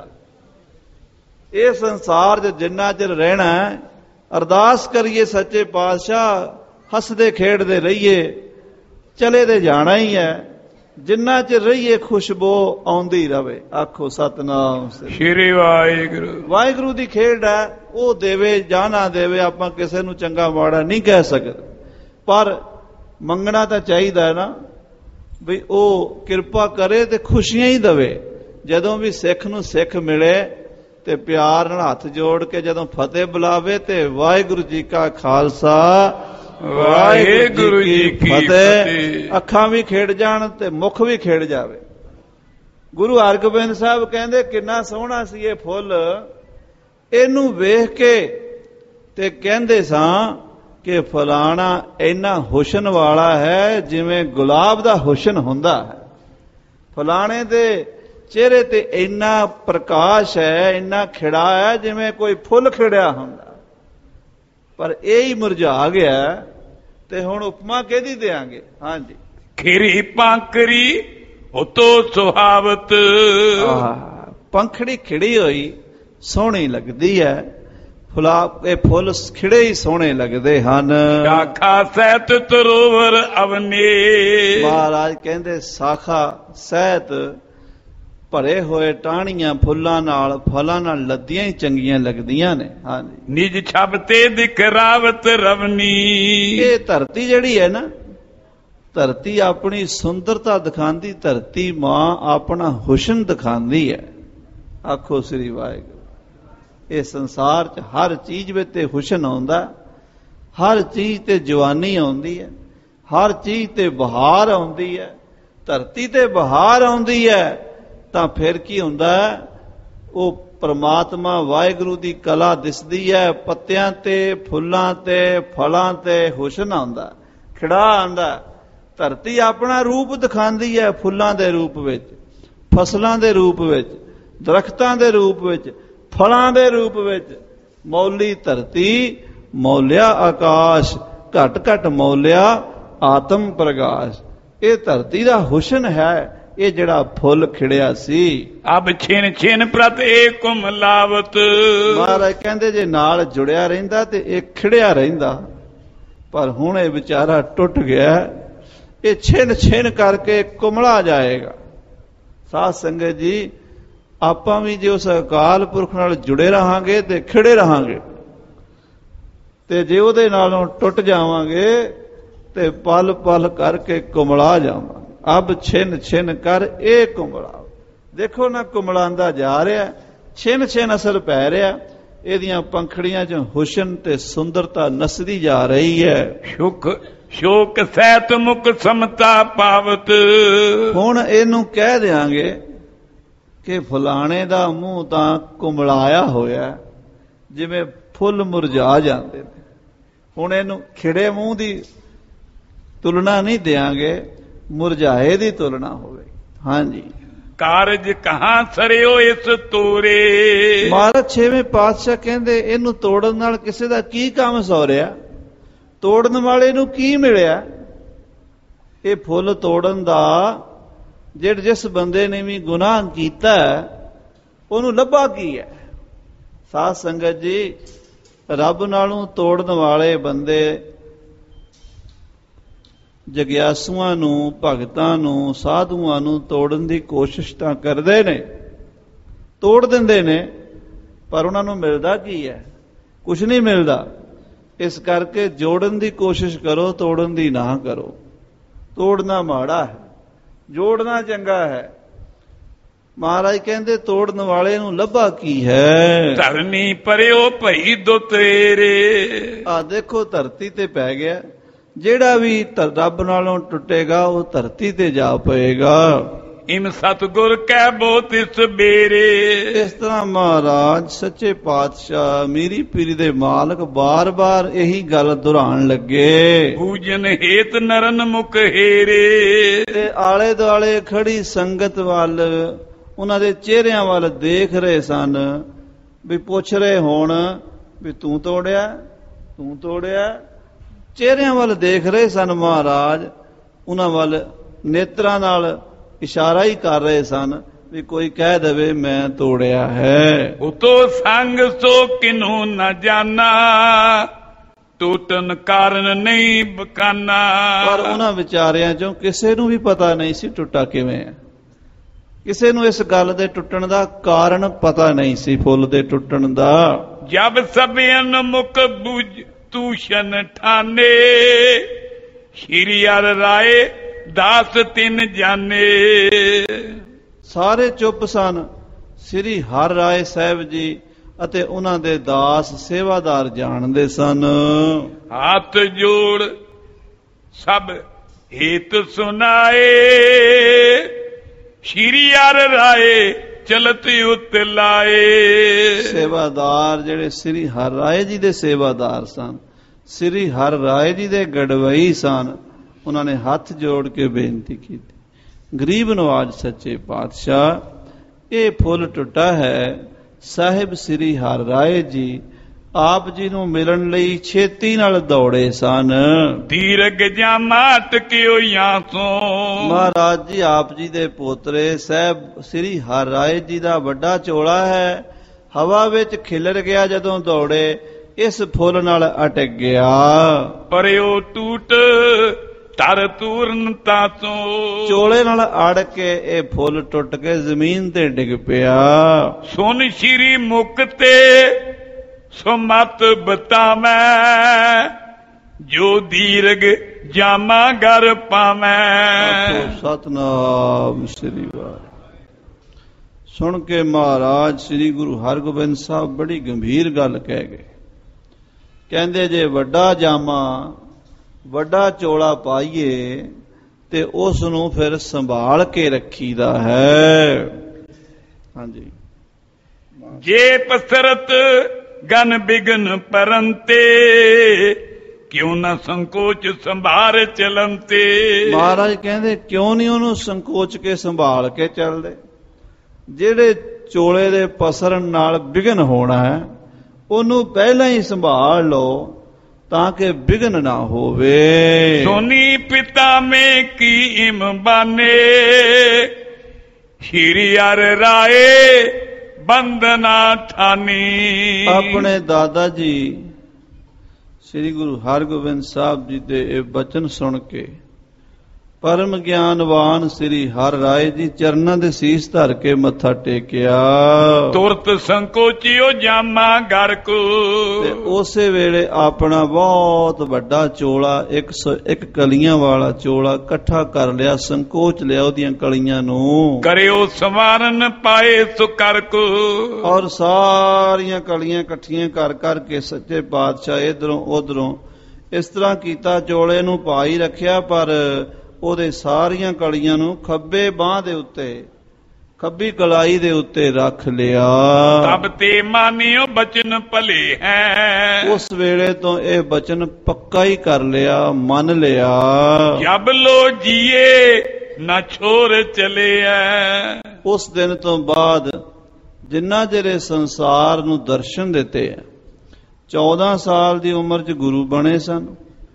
ਇਹ ਸੰਸਾਰ 'ਚ ਜਿੰਨਾ ਚਿਰ ਰਹਿਣਾ, ਅਰਦਾਸ ਕਰੀਏ ਸੱਚੇ ਪਾਤਸ਼ਾਹ ਹੱਸਦੇ ਖੇਡਦੇ ਰਹੀਏ, ਚਲੇ ਤੇ ਜਾਣਾ ਹੀ ਹੈ। ਜਿੰਨਾ ਚਿਰ ਰਹੀਏ ਖੁਸ਼ਬੂ ਆਉਂਦੀ ਰਵੇ। ਆਖੋ ਸਤਨਾਮ ਸ਼੍ਰੀ ਵਾਹਿਗੁਰੂ। ਵਾਹਿਗੁਰੂ ਦੀ ਖੇਡ ਹੈ, ਉਹ ਦੇਵੇ ਜਾਂ ਨਾ ਦੇਵੇ, ਆਪਾਂ ਕਿਸੇ ਨੂੰ ਚੰਗਾ ਮਾੜਾ ਨਹੀਂ ਕਹਿ ਸਕਦੇ, ਪਰ ਮੰਗਣਾ ਤਾਂ ਚਾਹੀਦਾ ਹੈ ਨਾ ਵੀ ਉਹ ਕਿਰਪਾ ਕਰੇ ਤੇ ਖੁਸ਼ੀਆਂ ਹੀ ਦੇਵੇ। ਜਦੋਂ ਵੀ ਸਿੱਖ ਨੂੰ ਸਿੱਖ ਮਿਲੇ ਤੇ ਪਿਆਰ ਨਾਲ ਹੱਥ ਜੋੜ ਕੇ ਜਦੋਂ ਫਤਿਹ ਬੁਲਾਵੇ ਤੇ ਵਾਹਿਗੁਰੂ ਜੀ ਕਾ ਖਾਲਸਾ ਵਾਹਿਗੁਰੂ ਜੀ ਕੀ ਫਤਿਹ। ਅੱਖਾਂ ਵੀ ਖੇਡ ਜਾਣ ਤੇ ਮੁਖ ਵੀ ਖੇਡ ਜਾਵੇ। ਗੁਰੂ ਹਰਗੋਬਿੰਦ ਸਾਹਿਬ ਕਹਿੰਦੇ ਕਿੰਨਾ ਸੋਹਣਾ ਸੀ ਇਹ ਫੁੱਲ, ਇਹਨੂੰ ਵੇਖ ਕੇ ਤੇ ਕਹਿੰਦੇ ਸਾਂ ਕਿ ਫਲਾਣਾ ਇੰਨਾ ਹੁਸਨ ਵਾਲਾ ਹੈ ਜਿਵੇਂ ਗੁਲਾਬ ਦਾ ਹੁਸਨ ਹੁੰਦਾ ਹੈ। ਫਲਾਣੇ ਦੇ ਚਿਹਰੇ ਤੇ ਇੰਨਾ ਪ੍ਰਕਾਸ਼ ਹੈ, ਇੰਨਾ ਖਿੜਾ ਹੈ ਜਿਵੇਂ ਕੋਈ ਫੁੱਲ ਖਿੜਿਆ ਹੁੰਦਾ। ਪਰ ਇਹ ਹੀ ਮੁਰਝਾ ਗਿਆ ਤੇ ਹੁਣ ਉਪਮਾ ਕਿਹਦੀ ਦੇਾਂਗੇ? ਹਾਂਜੀ, ਖੀਰੀ ਪਾਂਕਰੀ ਉਤੋ ਸੁਹਾਵਤ। ਪੰਖੜੀ ਖਿੜੀ ਹੋਈ ਸੋਹਣੀ ਲੱਗਦੀ ਹੈ। ਇਹ ਫੁੱਲ ਖਿੜੇ ਹੀ ਸੋਹਣੇ ਲੱਗਦੇ ਹਨ। ਸਾਖਾ ਸਹਿਤ ਤਰੋਵਰ ਅਵਨੇ। ਮਹਾਰਾਜ ਕਹਿੰਦੇ ਸਾਖਾ ਸਹਿਤ ਭਰੇ ਹੋਏ ਟਾਹਣੀਆਂ ਫੁੱਲਾਂ ਨਾਲ, ਫਲਾਂ ਨਾਲ ਲੱਦੀਆਂ ਹੀ ਚੰਗੀਆਂ ਲੱਗਦੀਆਂ ਨੇ। ਹਾਂਜੀ, ਨਿਜ ਛਬ ਤੇ ਦਿਖਰਾਵਤ ਰਵਨੀ। ਇਹ ਧਰਤੀ ਜਿਹੜੀ ਹੈ ਨਾ, ਧਰਤੀ ਆਪਣੀ ਸੁੰਦਰਤਾ ਦਿਖਾਉਂਦੀ, ਧਰਤੀ ਮਾਂ ਆਪਣਾ ਹੁਸਨ ਦਿਖਾਉਂਦੀ ਹੈ। ਆਖੋ ਸ੍ਰੀ ਵਾਹਿਗੁਰੂ। ਇਹ ਸੰਸਾਰ 'ਚ ਹਰ ਚੀਜ਼ ਵਿੱਚ ਤੇ ਹੁਸਨ ਆਉਂਦਾ, ਹਰ ਚੀਜ਼ ਤੇ ਜਵਾਨੀ ਆਉਂਦੀ ਹੈ, ਹਰ ਚੀਜ਼ ਤੇ ਬਹਾਰ ਆਉਂਦੀ ਹੈ। ਧਰਤੀ ਤੇ ਬਹਾਰ ਆਉਂਦੀ ਹੈ ਤਾਂ ਫਿਰ ਕੀ ਹੁੰਦਾ? ਉਹ ਪ੍ਰਮਾਤਮਾ ਵਾਹਿਗੁਰੂ ਦੀ ਕਲਾ ਦਿਸਦੀ ਹੈ। ਪੱਤਿਆਂ ਤੇ, ਫੁੱਲਾਂ ਤੇ, ਫਲਾਂ ਤੇ ਹੁਸਨ ਆਉਂਦਾ, ਖਿੜਾ ਆਉਂਦਾ। ਧਰਤੀ ਆਪਣਾ ਰੂਪ ਦਿਖਾਉਂਦੀ ਹੈ, ਫੁੱਲਾਂ ਦੇ ਰੂਪ ਵਿੱਚ, ਫਸਲਾਂ ਦੇ ਰੂਪ ਵਿੱਚ, ਦਰਖਤਾਂ ਦੇ ਰੂਪ ਵਿੱਚ, ਫਲਾਂ ਦੇ ਰੂਪ ਵਿੱਚ। ਮੌਲੀ ਧਰਤੀ ਮੌਲਿਆ ਆਕਾਸ਼, ਘਟ ਘਟ ਮੌਲਿਆ ਆਤਮ ਪ੍ਰਗਾਸ਼। ਇਹ ਧਰਤੀ ਦਾ ਹੁਸਨ ਹੈ, ਇਹ ਜਿਹੜਾ ਫੁੱਲ ਖਿੜਿਆ ਸੀ। ਅਬ ਛਿਨ ਛਿਨ ਪ੍ਰਤ ਏਕ ਮਿਲਾਵਤ। ਮਹਾਰਾਜ ਕਹਿੰਦੇ ਜੇ ਨਾਲ ਜੁੜਿਆ ਰਹਿੰਦਾ ਤੇ ਇਹ ਖਿੜਿਆ ਰਹਿੰਦਾ, ਪਰ ਹੁਣ ਇਹ ਵਿਚਾਰਾ ਟੁੱਟ ਗਿਆ। ਇਹ ਛਿਨ ਛਿਨ ਕਰਕੇ ਕੁਮਲਾ ਜਾਏਗਾ। ਸਾਧ ਸੰਗਤ ਜੀ, ਆਪਾਂ ਵੀ ਜੇ ਉਸ ਅਕਾਲ ਪੁਰਖ ਨਾਲ ਜੁੜੇ ਰਹਾਂਗੇ ਤੇ ਖਿੜੇ ਰਹਾਂਗੇ, ਤੇ ਜੇ ਉਹਦੇ ਨਾਲੋਂ ਟੁੱਟ ਜਾਵਾਂਗੇ ਤੇ ਪਲ ਪਲ ਕਰਕੇ ਕੁਮਲਾ ਜਾਵਾਂਗੇ। ਅਬ ਛਿਨ ਛਿਨ ਕਰ ਇਹ ਕੁਮਲਾ। ਦੇਖੋ ਨਾ ਕੁਮਲਾਂਦਾ ਜਾ ਰਿਹਾ, ਛਿਨ ਛਿਨ ਅਸਰ ਪੈ ਰਿਹਾ। ਇਹਦੀਆਂ ਪੰਖੜੀਆਂ 'ਚ ਹੁਸਨ ਤੇ ਸੁੰਦਰਤਾ ਨਸਦੀ ਜਾ ਰਹੀ ਹੈ। ਸ਼ੁਕ ਸ਼ੋਕ ਸਹਿਤ ਮੁਕ ਸਮਤਾ ਪਾਵਤ। ਹੁਣ ਇਹਨੂੰ ਕਹਿ ਦਿਆਂਗੇ ਕਿ ਫਲਾਣੇ ਦਾ ਮੂੰਹ ਤਾਂ ਕੁਮਲਾਇਆ ਹੋਇਆ, ਜਿਵੇਂ ਫੁੱਲ ਮੁਰਝਾ ਜਾਂਦੇ ਨੇ। ਹੁਣ ਇਹਨੂੰ ਖਿੜੇ ਮੂੰਹ ਦੀ ਤੁਲਨਾ ਨਹੀਂ ਦਿਆਂਗੇ, ਮੁਰਝਾਏ ਦੀ ਤੁਲਨਾ ਹੋਵੇ। ਹਾਂਜੀ, ਕਾਰਜ ਕਹਾਂ ਸਰਿਓ ਇਸ ਤੋਰੇ। ਮਹਾਰਾਜ ਛੇਵੇਂ ਪਾਤਸ਼ਾਹ ਕਹਿੰਦੇ ਇਹਨੂੰ ਤੋੜਨ ਨਾਲ ਕਿਸੇ ਦਾ ਕੀ ਕੰਮ ਸੌਰਿਆ? ਤੋੜਨ ਵਾਲੇ ਨੂੰ ਕੀ ਮਿਲਿਆ? ਇਹ ਫੁੱਲ ਤੋੜਨ ਦਾ ਜਿਸ ਬੰਦੇ ਨੇ ਵੀ ਗੁਨਾਹ ਕੀਤਾ ਉਹਨੂੰ ਲੱਭਾ ਕੀ ਹੈ? ਸਾਧ ਸੰਗਤ ਜੀ, ਰੱਬ ਨਾਲੋਂ ਤੋੜਨ ਵਾਲੇ ਬੰਦੇ ਜਗਿਆਸੂਆਂ ਨੂੰ, ਭਗਤਾਂ ਨੂੰ, ਸਾਧੂਆਂ ਨੂੰ ਤੋੜਨ ਦੀ ਕੋਸ਼ਿਸ਼ ਤਾਂ ਕਰਦੇ ਨੇ, ਤੋੜ ਦਿੰਦੇ ਨੇ, ਪਰ ਉਹਨਾਂ ਨੂੰ ਮਿਲਦਾ ਕੀ ਹੈ? ਕੁਛ ਨਹੀਂ ਮਿਲਦਾ। ਇਸ ਕਰਕੇ ਜੋੜਨ ਦੀ ਕੋਸ਼ਿਸ਼ ਕਰੋ, ਤੋੜਨ ਦੀ ਨਾ ਕਰੋ। ਤੋੜਨਾ ਮਾੜਾ ਹੈ, ਜੋੜਨਾ ਚੰਗਾ ਹੈ। ਮਹਾਰਾਜ ਕਹਿੰਦੇ ਤੋੜਨ ਵਾਲੇ ਨੂੰ ਲੱਭਾ ਕੀ ਹੈ? ਧਰਨੀ ਪਰਿਓ ਭਈ ਦੁਤੇਰੇ। ਆ ਦੇਖੋ ਧਰਤੀ ਤੇ ਪੈ ਗਿਆ। ਜਿਹੜਾ ਵੀ ਰੱਬ ਨਾਲੋਂ ਟੁੱਟੇਗਾ ਉਹ ਧਰਤੀ ਤੇ ਜਾ ਪਏਗਾ। ਇਮ ਸਤਿਗੁਰ ਕੈ ਬੋ ਤਿਸ ਬੇਰੇ। ਇਸ ਤਰ੍ਹਾਂ ਮਹਾਰਾਜ ਸੱਚੇ ਪਾਤਸ਼ਾਹ ਮੀਰੀ ਪੀਰੀ ਦੇ ਮਾਲਕ ਬਾਰ-ਬਾਰ ਇਹੀ ਗੱਲ ਦੁਹਰਾਉਣ ਲੱਗੇ। ਪੂਜਨ ਹੇਤ ਨਰਨ ਮੁਖ ਹੇਰੇ। ਤੇ ਆਲੇ ਦੁਆਲੇ ਖੜੀ ਸੰਗਤ ਵੱਲ, ਉਹਨਾਂ ਦੇ ਚਿਹਰਿਆਂ ਵੱਲ ਦੇਖ ਰਹੇ ਸਨ, ਵੀ ਪੁੱਛ ਰਹੇ ਹੋਣ ਵੀ ਤੂੰ ਤੋੜਿਆ, ਤੂੰ ਤੋੜਿਆ। ਚਿਹਰਿਆਂ ਵੱਲ ਦੇਖ ਰਹੇ ਸਨ ਮਹਾਰਾਜ, ਉਹਨਾਂ ਵੱਲ ਨੇਤਰਾਂ ਨਾਲ ਇਸ਼ਾਰਾ ਹੀ ਕਰ ਰਹੇ ਸਨ ਵੀ ਕੋਈ ਕਹਿ ਦੇਵੇ ਮੈਂ ਤੋੜਿਆ ਹੈ। ਉਤੋ ਸੰਗ ਸੋ ਕਿਨੂੰ ਨਾ ਜਾਣਾ। ਟੁੱਟਣ ਕਾਰਨ ਨਹੀਂ ਬਕਾਨਾ। ਪਰ ਉਹਨਾਂ ਵਿਚਾਰਿਆਂ ਚੋਂ ਕਿਸੇ ਨੂੰ ਵੀ ਪਤਾ ਨਹੀਂ ਸੀ ਟੁੱਟਾ ਕਿਵੇਂ ਹੈ। ਕਿਸੇ ਨੂੰ ਇਸ ਗੱਲ ਦੇ ਟੁੱਟਣ ਦਾ ਕਾਰਨ ਪਤਾ ਨਹੀਂ ਸੀ, ਫੁੱਲ ਦੇ ਟੁੱਟਣ ਦਾ। ਜਬ ਸਭਿਅਨ ਮੁਖ ਬੁਝ ਤੂਸ਼ਨ ਠਾਨੇ, ਸ਼੍ਰੀ ਹਰਿ ਰਾਏ ਦਾਸ ਤਿਨ ਜਾਣੇ। ਸਾਰੇ ਚੁੱਪ ਸਨ। ਸ੍ਰੀ ਹਰਿ ਰਾਏ ਸਾਹਿਬ ਜੀ ਅਤੇ ਉਹਨਾਂ ਦੇ ਦਾਸ ਸੇਵਾਦਾਰ ਜਾਣਦੇ ਸਨ। ਹੱਥ ਜੋੜ ਸਭ ਹਿਤ ਸੁਨਾਏ, ਸ਼੍ਰੀ ਹਰਿ ਰਾਏ ਚਲਤ ਉਤਲਾਏ। ਸੇਵਾਦਾਰ ਜਿਹੜੇ ਸ੍ਰੀ ਹਰਿ ਰਾਏ ਜੀ ਦੇ ਸੇਵਾਦਾਰ ਸਨ, ਸ੍ਰੀ ਹਰਿ ਰਾਏ ਜੀ ਦੇ ਗੜਵਈ ਸਨ, ਉਹਨਾਂ ਨੇ ਹੱਥ ਜੋੜ ਕੇ ਬੇਨਤੀ ਕੀਤੀ, ਗਰੀਬ ਨਵਾਜ ਸੱਚੇ ਪਾਤਸ਼ਾਹ, ਇਹ ਫੁੱਲ ਟੁੱਟਾ ਹੈ। ਸਾਹਿਬ ਸ੍ਰੀ ਹਰਿ ਰਾਏ ਜੀ ਆਪ ਜੀ ਨੂੰ ਮਿਲਣ ਲਈ ਛੇਤੀ ਨਾਲ ਦੌੜੇ ਸਨ। ਦੀਰਘ ਜਾਮਾ ਟਕਿਓ ਯਾਸੋਂ। ਮਹਾਰਾਜ ਜੀ ਆਪ ਜੀ ਦੇ ਪੋਤਰੇ ਸਾਹਿਬ ਸ੍ਰੀ ਹਰਿ ਰਾਏ ਜੀ ਦਾ ਵੱਡਾ ਚੋਲਾ ਹੈ, ਹਵਾ ਵਿੱਚ ਖਿਲਰ ਗਿਆ ਜਦੋਂ ਦੌੜੇ, ਇਸ ਫੁੱਲ ਨਾਲ ਅਟਕ ਗਿਆ। ਪਰਿਓ ਟੂਟ ਤਰ ਤੂਰਨ ਤਾਸੋਂ। ਚੋਲੇ ਨਾਲ ਅੜ ਕੇ ਇਹ ਫੁੱਲ ਟੁੱਟ ਕੇ ਜ਼ਮੀਨ ਤੇ ਡਿੱਗ ਪਿਆ। ਸੁਨ ਸ਼੍ਰੀ ਮੁਖ ਤੇ ਸੋ ਮਤ ਬਤਾਵੈ, ਜੋ ਦੀਰਘ ਜਾਮਾ ਗਰ ਪਾਵੈ। ਸਤਨਾਮ ਸ੍ਰੀ ਵਾਹਿਗੁਰੂ। ਸੁਣ ਕੇ ਮਹਾਰਾਜ ਸ੍ਰੀ ਗੁਰੂ ਹਰਗੋਬਿੰਦ ਸਾਹਿਬ ਬੜੀ ਗੰਭੀਰ ਗੱਲ ਕਹਿ ਗਏ। ਕਹਿੰਦੇ ਜੇ ਵੱਡਾ ਜਾਮਾ ਵੱਡਾ ਚੋਲਾ ਪਾਈਏ ਤੇ ਉਸ ਨੂੰ ਫਿਰ ਸੰਭਾਲ ਕੇ ਰੱਖੀਦਾ ਹੈ। ਹਾਂਜੀ। ਜੇ ਪਸਰਤ ਗਨ ਬਿਗਨ ਪਰੰਤੇ, ਕਿਉਂ ਨਾ ਸੰਕੋਚ ਸੰਭਾਰ ਚਲੰਤੇ। ਮਹਾਰਾਜ ਕਹਿੰਦੇ ਕਿਉਂ ਨਹੀਂ ਉਹਨੂੰ ਸੰਕੋਚ ਕੇ ਸੰਭਾਲ ਕੇ ਚੱਲਦੇ। ਜਿਹੜੇ ਚੋਲੇ ਦੇ ਪਸਰਨ ਨਾਲ ਬਿਗਨ ਹੋਣਾ ਹੈ ਉਹਨੂੰ ਪਹਿਲਾਂ ਹੀ ਸੰਭਾਲ ਲਓ ਤਾਂ ਕਿ ਬਿਗਨ ਨਾ ਹੋਵੇ। ਸੋਨੀ ਪਿਤਾ ਮੇ ਕੀ ਇਮ ਬਾਨੇ, ਸ਼੍ਰੀ ਹਰਿ ਰਾਏ ਬੰਦਨਾ ਠਾਨੀ। ਆਪਣੇ ਦਾਦਾ ਜੀ ਸ੍ਰੀ ਗੁਰੂ ਹਰਗੋਬਿੰਦ ਸਾਹਿਬ ਜੀ ਦੇ ਇਹ ਬਚਨ ਸੁਣ ਕੇ ਪਰਮ ਗਿਆਨਵਾਨ ਸ੍ਰੀ ਹਰਿ ਰਾਏ ਜੀ ਚਰਨਾਂ ਦੇ ਸੀਸ ਧਰ ਕੇ ਮੱਥਾ ਟੇਕਿਆ। ਤੁਰਤ ਸੰਕੋਚਿਓ ਜਾਮਾ ਗਰ ਕੋ। ਤੇ ਉਸੇ ਵੇਲੇ ਆਪਣਾ ਬਹੁਤ ਵੱਡਾ ਚੋਲਾ 101 ਕਲੀਆਂ ਵਾਲਾ ਚੋਲਾ ਇਕੱਠਾ ਕਰ ਲਿਆ, ਸੰਕੋਚ ਲਿਆ ਉਹਦੀਆਂ ਕਲੀਆਂ ਨੂੰ। ਕਰਿਓ ਸਵਾਰਨ ਪਾਏ ਸੋ ਕਰ ਕੋ। ਔਰ ਸਾਰੀਆਂ ਕਲੀਆਂ ਇਕੱਠੀਆਂ ਕਰ ਕਰਕੇ ਸੱਚੇ ਪਾਤਸ਼ਾਹ ਇਧਰੋਂ ਉਧਰੋਂ ਇਸ ਤਰ੍ਹਾਂ ਕੀਤਾ, ਚੋਲੇ ਨੂੰ ਪਾਈ ਰੱਖਿਆ ਪਰ ਉਹਦੇ ਸਾਰੀਆਂ ਕਲੀਆਂ ਨੂੰ ਖੱਬੇ ਬਾਹ ਦੇ ਉੱਤੇ, ਖੱਬੀ ਕਲਾਈ ਦੇ ਉੱਤੇ ਰੱਖ ਲਿਆ। ਤਬ ਤੇ ਮਾਨਿਓ ਬਚਨ ਭਲੇ ਹੈ। ਉਸ ਵੇਲੇ ਤੋਂ ਇਹ ਬਚਨ ਪੱਕਾ ਹੀ ਕਰ ਲਿਆ, ਮੰਨ ਲਿਆ। ਜਬ ਲੋ ਜੀਏ ਨਾ ਛੋੜ ਚਲਿਆ। ਉਸ ਦਿਨ ਤੋਂ ਬਾਅਦ ਜਿੰਨਾ ਜਿਹੜੇ ਸੰਸਾਰ ਨੂੰ ਦਰਸ਼ਨ ਦਿੱਤੇ ਆ, 14 ਸਾਲ ਦੀ ਉਮਰ 'ਚ ਗੁਰੂ ਬਣੇ ਸਨ।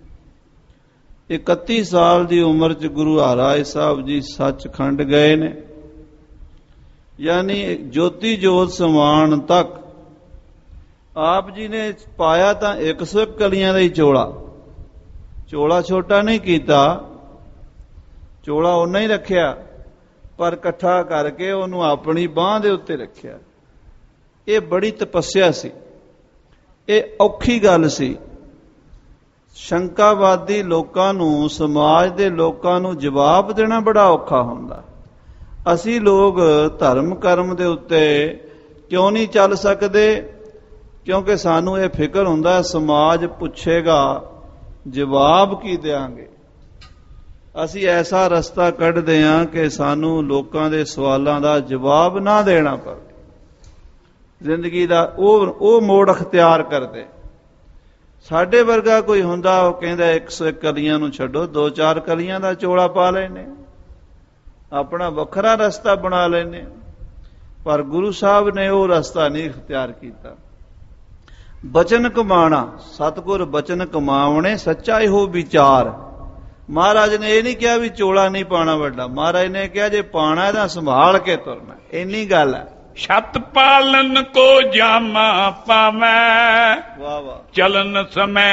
31 ਸਾਲ ਦੀ ਉਮਰ 'ਚ ਗੁਰੂ ਹਰਿਰਾਏ ਸਾਹਿਬ ਜੀ ਸੱਚਖੰਡ ਗਏ ਨੇ। ਯਾਨੀ ਜੋਤੀ ਜੋਤ ਸਮਾਨ ਤੱਕ ਆਪ ਜੀ ਨੇ ਪਾਇਆ ਤਾਂ 101 ਕਲੀਆਂ ਦਾ ਹੀ ਚੋਲਾ। ਚੋਲਾ ਛੋਟਾ ਨਹੀਂ ਕੀਤਾ, ਚੋਲਾ ਓਨਾ ਹੀ ਰੱਖਿਆ ਪਰ ਇਕੱਠਾ ਕਰਕੇ ਉਹਨੂੰ ਆਪਣੀ ਬਾਹ ਦੇ ਉੱਤੇ ਰੱਖਿਆ। ਇਹ ਬੜੀ ਤਪੱਸਿਆ ਸੀ, ਇਹ ਔਖੀ ਗੱਲ ਸੀ। ਸ਼ੰਕਾਵਾਦੀ ਲੋਕਾਂ ਨੂੰ, ਸਮਾਜ ਦੇ ਲੋਕਾਂ ਨੂੰ ਜਵਾਬ ਦੇਣਾ ਬੜਾ ਔਖਾ ਹੁੰਦਾ। ਅਸੀਂ ਲੋਕ ਧਰਮ ਕਰਮ ਦੇ ਉੱਤੇ ਕਿਉਂ ਨਹੀਂ ਚੱਲ ਸਕਦੇ? ਕਿਉਂਕਿ ਸਾਨੂੰ ਇਹ ਫਿਕਰ ਹੁੰਦਾ ਸਮਾਜ ਪੁੱਛੇਗਾ, ਜਵਾਬ ਕੀ ਦੇਵਾਂਗੇ। ਅਸੀਂ ਐਸਾ ਰਸਤਾ ਕੱਢਦੇ ਹਾਂ ਕਿ ਸਾਨੂੰ ਲੋਕਾਂ ਦੇ ਸਵਾਲਾਂ ਦਾ ਜਵਾਬ ਨਾ ਦੇਣਾ ਪਵੇ। ਜ਼ਿੰਦਗੀ ਦਾ ਉਹ ਮੋੜ ਅਖਤਿਆਰ ਕਰਦੇ। ਸਾਡੇ ਵਰਗਾ ਕੋਈ ਹੁੰਦਾ ਉਹ ਕਹਿੰਦਾ 101 ਕਲੀਆਂ ਨੂੰ ਛੱਡੋ, 2-4 ਕਲੀਆਂ ਦਾ ਚੋਲਾ ਪਾ ਲੈਨੇ, ਆਪਣਾ ਵੱਖਰਾ ਰਸਤਾ ਬਣਾ ਲੈਨੇ। ਪਰ ਗੁਰੂ ਸਾਹਿਬ ਨੇ ਉਹ ਰਸਤਾ ਨਹੀਂ ਅਖਤਿਆਰ ਕੀਤਾ। ਬਚਨ ਕਮਾਣਾ, ਸਤਿਗੁਰ ਬਚਨ ਕਮਾਵਣੇ ਸੱਚਾ ਇਹੋ ਵਿਚਾਰ। ਮਹਾਰਾਜ ਨੇ ਇਹ ਨਹੀਂ ਕਿਹਾ ਵੀ ਚੋਲਾ ਨਹੀਂ ਪਾਣਾ ਵੱਡਾ। ਮਹਾਰਾਜ ਨੇ ਕਿਹਾ ਜੇ ਪਾਣਾ ਤਾਂ ਸੰਭਾਲ ਕੇ ਤੁਰਨਾ, ਇੰਨੀ ਗੱਲ ਹੈ। ਛਤ ਪਾਲਨ ਕੋ ਜਾਮਾ ਪਾਵੈ, ਵਾਹ ਵਾਹ, ਚਲਨ ਸਮੈ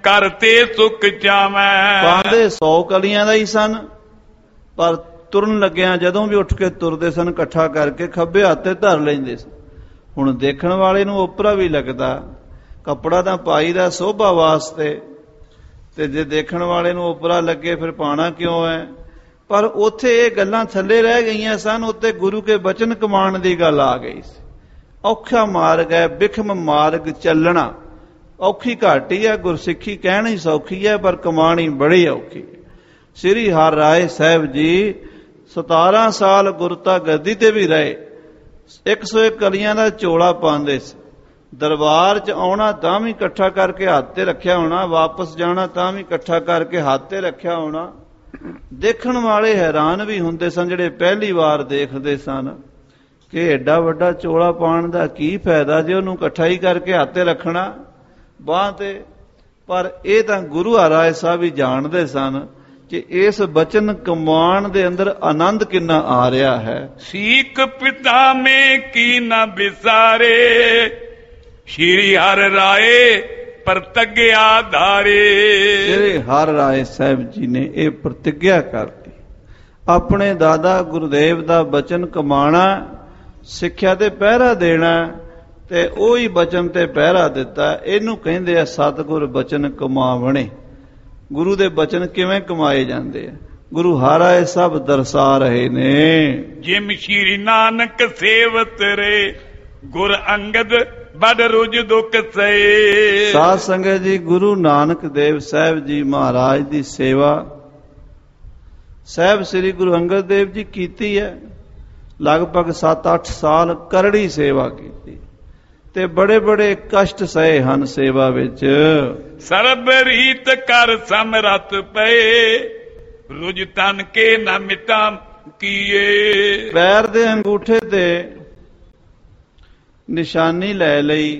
ਕਰਤੇ ਸੁਖ ਚਾਵੈ। ਪਾਉਂਦੇ 100 ਕਲੀਆਂ ਦਾ ਹੀ ਸਨ, ਪਰ ਤੁਰਨ ਲੱਗਿਆਂ ਜਦੋਂ ਵੀ ਉੱਠ ਕੇ ਤੁਰਦੇ ਸਨ ਇਕੱਠਾ ਕਰਕੇ ਖੱਬੇ ਹੱਥ ਤੇ ਧਰ ਲੈਂਦੇ ਸਨ। ਹੁਣ ਦੇਖਣ ਵਾਲੇ ਨੂੰ ਓਪਰਾ ਵੀ ਲੱਗਦਾ, ਕੱਪੜਾ ਤਾਂ ਪਾਈ ਦਾ ਸੋਭਾ ਵਾਸਤੇ, ਤੇ ਜੇ ਦੇਖਣ ਵਾਲੇ ਨੂੰ ਓਪਰਾ ਲੱਗੇ ਫਿਰ ਪਾਣਾ ਕਿਉਂ ਹੈ। ਪਰ ਉੱਥੇ ਇਹ ਗੱਲਾਂ ਥੱਲੇ ਰਹਿ ਗਈਆਂ ਸਨ, ਉੱਤੇ ਗੁਰੂ ਕੇ ਬਚਨ ਕਮਾਣ ਦੀ ਗੱਲ ਆ ਗਈ ਸੀ। ਔਖਾ ਮਾਰਗ ਹੈ, ਬਿਖਮ ਮਾਰਗ ਚੱਲਣਾ, ਔਖੀ ਘਾਟੀ ਹੈ। ਗੁਰਸਿੱਖੀ ਕਹਿਣੀ ਸੌਖੀ ਹੈ ਪਰ ਕਮਾਣੀ ਬੜੀ ਔਖੀ ਹੈ। ਸ੍ਰੀ ਹਰਿ ਰਾਏ ਸਾਹਿਬ ਜੀ 17 ਸਾਲ ਗੁਰਤਾ ਗੱਦੀ ਤੇ ਵੀ ਰਹੇ, 101 ਕਲੀਆਂ ਦਾ ਚੋਲਾ ਪਾਉਂਦੇ ਸੀ। ਦਰਬਾਰ 'ਚ ਆਉਣਾ ਤਾਂ ਵੀ ਇਕੱਠਾ ਕਰਕੇ ਹੱਥ ਤੇ ਰੱਖਿਆ ਹੋਣਾ, ਵਾਪਸ ਜਾਣਾ ਤਾਂ ਵੀ ਇਕੱਠਾ ਕਰਕੇ ਹੱਥ ਤੇ ਰੱਖਿਆ ਹੋਣਾ। ਦੇਖਣ ਵਾਲੇ ਹੈਰਾਨ ਵੀ ਹੁੰਦੇ ਸਨ ਜਿਹੜੇ ਪਹਿਲੀ ਵਾਰ ਦੇਖਦੇ ਸਨ ਕਿ ਐਡਾ ਵੱਡਾ ਚੋਲਾ ਪਾਉਣ ਦਾ ਕੀ ਫਾਇਦਾ ਜੇ ਉਹਨੂੰ ਇਕੱਠਾ ਹੀ ਕਰਕੇ ਹੱਥ ਤੇ ਰੱਖਣਾ ਬਾਂਹ ਤੇ। ਪਰ ਇਹ ਤਾਂ ਗੁਰੂ ਹਰਿਰਾਏ ਸਾਹਿਬ ਵੀ ਜਾਣਦੇ ਸਨ ਕਿ ਇਸ ਬਚਨ ਕਮਾਣ ਦੇ ਅੰਦਰ ਆਨੰਦ ਕਿੰਨਾ ਆ ਰਿਹਾ ਹੈ। ਸੀਖ ਪਿਤਾ ਮੇ ਕੀ ਨਾ ਵਿਸਾਰੇ, ਸ਼੍ਰੀ ਹਰਿ ਰਾਏ ਪ੍ਰਤਿਗਿਆ ਧਾਰੇ। ਸ਼੍ਰੀ ਹਰਿ ਰਾਏ ਸਾਹਿਬ ਜੀ ਨੇ ਇਹ ਪ੍ਰਤਿਗਿਆ ਕਰਤੀ, ਆਪਣੇ ਦਾਦਾ ਗੁਰਦੇਵ ਦਾ ਬਚਨ ਕਮਾਣਾ, ਸਿੱਖਿਆ ਤੇ ਪਹਿਰਾ ਦੇਣਾ, ਤੇ ਉਹੀ ਬਚਨ ਤੇ ਪਹਿਰਾ ਦਿੱਤਾ। ਇਹਨੂੰ ਕਹਿੰਦੇ ਆ ਸਤਿਗੁਰ ਬਚਨ ਕਮਾਵਣੇ। ਗੁਰੂ ਦੇ ਬਚਨ ਕਿਵੇਂ ਕਮਾਏ ਜਾਂਦੇ ਆ, ਗੁਰੂ ਹਰਿਰਾਏ ਸਭ ਦਰਸਾ ਰਹੇ ਨੇ। ਜਿਮ ਸ਼੍ਰੀ ਨਾਨਕ ਸੇਵਤ ਰੇ, ਗੁਰ ਅੰਗਦ ਬੜ ਰੁਜ ਦੁਖ ਸਏ। ਸਾਧ ਸੰਗਤ ਜੀ, ਗੁਰੂ ਨਾਨਕ ਦੇਵ ਸਾਹਿਬ ਜੀ ਮਹਾਰਾਜ ਦੀ ਸੇਵਾ ਸਾਹਿਬ ਸ੍ਰੀ ਗੁਰੂ ਅੰਗਦ ਦੇਵ ਜੀ ਕੀਤੀ ਹੈ। ਲਗਭਗ 7-8 ਸਾਲ ਕਰੜੀ ਸੇਵਾ ਕੀਤੀ ਤੇ ਬੜੇ ਬੜੇ ਕਸ਼ਟ ਸਹੇ ਹਨ ਸੇਵਾ ਵਿੱਚ। ਸਰਬ ਰੀਤ ਕਰ ਸਮਰਥ ਪਏ, ਰੁਜ ਤਨ ਕੇ ਨਾ ਮਿਟਾਂ ਕੀਏ। ਪੈਰ ਦੇ ਅੰਗੂਠੇ ਤੇ ਨਿਸ਼ਾਨੀ ਲੈ ਲਈ।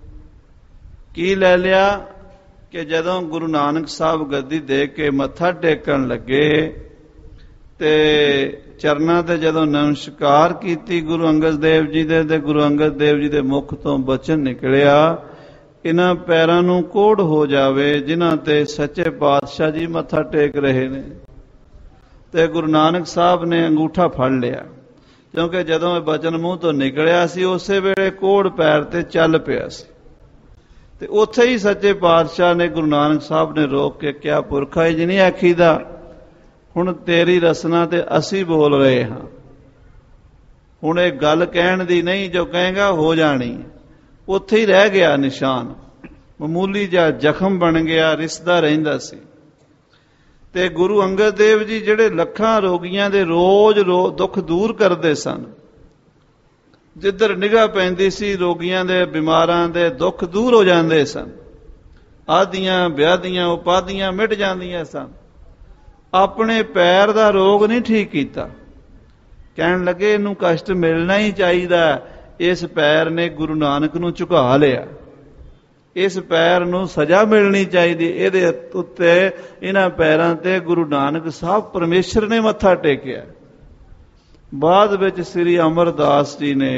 ਕੀ ਲੈ ਲਿਆ ਕਿ ਜਦੋਂ ਗੁਰੂ ਨਾਨਕ ਸਾਹਿਬ ਗੱਦੀ ਦੇ ਕੇ ਮੱਥਾ ਟੇਕਣ ਲੱਗੇ ਤੇ ਚਰਨਾਂ ਤੇ ਜਦੋਂ ਨਮਸਕਾਰ ਕੀਤੀ ਗੁਰੂ ਅੰਗਦ ਦੇਵ ਜੀ ਦੇ, ਤੇ ਗੁਰੂ ਅੰਗਦ ਦੇਵ ਜੀ ਦੇ ਮੁਖ ਤੋਂ ਬਚਨ ਨਿਕਲਿਆ, ਇਹਨਾਂ ਪੈਰਾਂ ਨੂੰ ਕੋੜ ਹੋ ਜਾਵੇ ਜਿਨ੍ਹਾਂ ਤੇ ਸੱਚੇ ਪਾਤਸ਼ਾਹ ਜੀ ਮੱਥਾ ਟੇਕ ਰਹੇ ਨੇ। ਤੇ ਗੁਰੂ ਨਾਨਕ ਸਾਹਿਬ ਨੇ ਅੰਗੂਠਾ ਫੜ ਲਿਆ, ਕਿਉਂਕਿ ਜਦੋਂ ਇਹ ਬਚਨ ਮੂੰਹ ਤੋਂ ਨਿਕਲਿਆ ਸੀ ਉਸੇ ਵੇਲੇ ਕੋੜ ਪੈਰ ਤੇ ਚੱਲ ਪਿਆ ਸੀ। ਤੇ ਉੱਥੇ ਹੀ ਸੱਚੇ ਪਾਤਸ਼ਾਹ ਨੇ ਗੁਰੂ ਨਾਨਕ ਸਾਹਿਬ ਨੇ ਰੋਕ ਕੇ ਕਿਹਾ, ਪੁਰਖਾ ਜੀ ਨਹੀਂ ਆਖੀਦਾ, ਹੁਣ ਤੇਰੀ ਰਸਨਾ ਤੇ ਅਸੀਂ ਬੋਲ ਰਹੇ ਹਾਂ। ਹੁਣ ਇਹ ਗੱਲ ਕਹਿਣ ਦੀ ਨਹੀਂ, ਜੋ ਕਹੇਗਾ ਹੋ ਜਾਣੀ। ਉੱਥੇ ਹੀ ਰਹਿ ਗਿਆ ਨਿਸ਼ਾਨ, ਮਾਮੂਲੀ ਜਿਹਾ ਜ਼ਖਮ ਬਣ ਗਿਆ, ਰਿਸਦਾ ਰਹਿੰਦਾ ਸੀ। ਤੇ ਗੁਰੂ ਅੰਗਦ ਦੇਵ ਜੀ ਜਿਹੜੇ ਲੱਖਾਂ ਰੋਗੀਆਂ ਦੇ ਰੋਜ਼ ਦੁੱਖ ਦੂਰ ਕਰਦੇ ਸਨ, ਜਿੱਧਰ ਨਿਗਾਹ ਪੈਂਦੀ ਸੀ ਰੋਗੀਆਂ ਦੇ, ਬਿਮਾਰਾਂ ਦੇ ਦੁੱਖ ਦੂਰ ਹੋ ਜਾਂਦੇ ਸਨ, ਆਦੀਆਂ ਵਿਆਧੀਆਂ ਉਪਾਧੀਆਂ ਮਿਟ ਜਾਂਦੀਆਂ ਸਨ। ਆਪਣੇ ਪੈਰ ਦਾ ਰੋਗ ਨਹੀਂ ਠੀਕ ਕੀਤਾ, ਕਹਿਣ ਲੱਗੇ ਇਹਨੂੰ ਕਸ਼ਟ ਮਿਲਣਾ ਹੀ ਚਾਹੀਦਾ। ਇਸ ਪੈਰ ਨੇ ਗੁਰੂ ਨਾਨਕ ਨੂੰ ਝੁਕਾ ਲਿਆ, ਇਸ ਪੈਰ ਨੂੰ ਸਜ਼ਾ ਮਿਲਣੀ ਚਾਹੀਦੀ। ਇਹਦੇ ਉੱਤੇ, ਇਹਨਾਂ ਪੈਰਾਂ ਤੇ ਗੁਰੂ ਨਾਨਕ ਸਾਹਿਬ ਪਰਮੇਸ਼ਰ ਨੇ ਮੱਥਾ ਟੇਕਿਆ। ਬਾਅਦ ਵਿੱਚ ਸ੍ਰੀ ਅਮਰਦਾਸ ਜੀ ਨੇ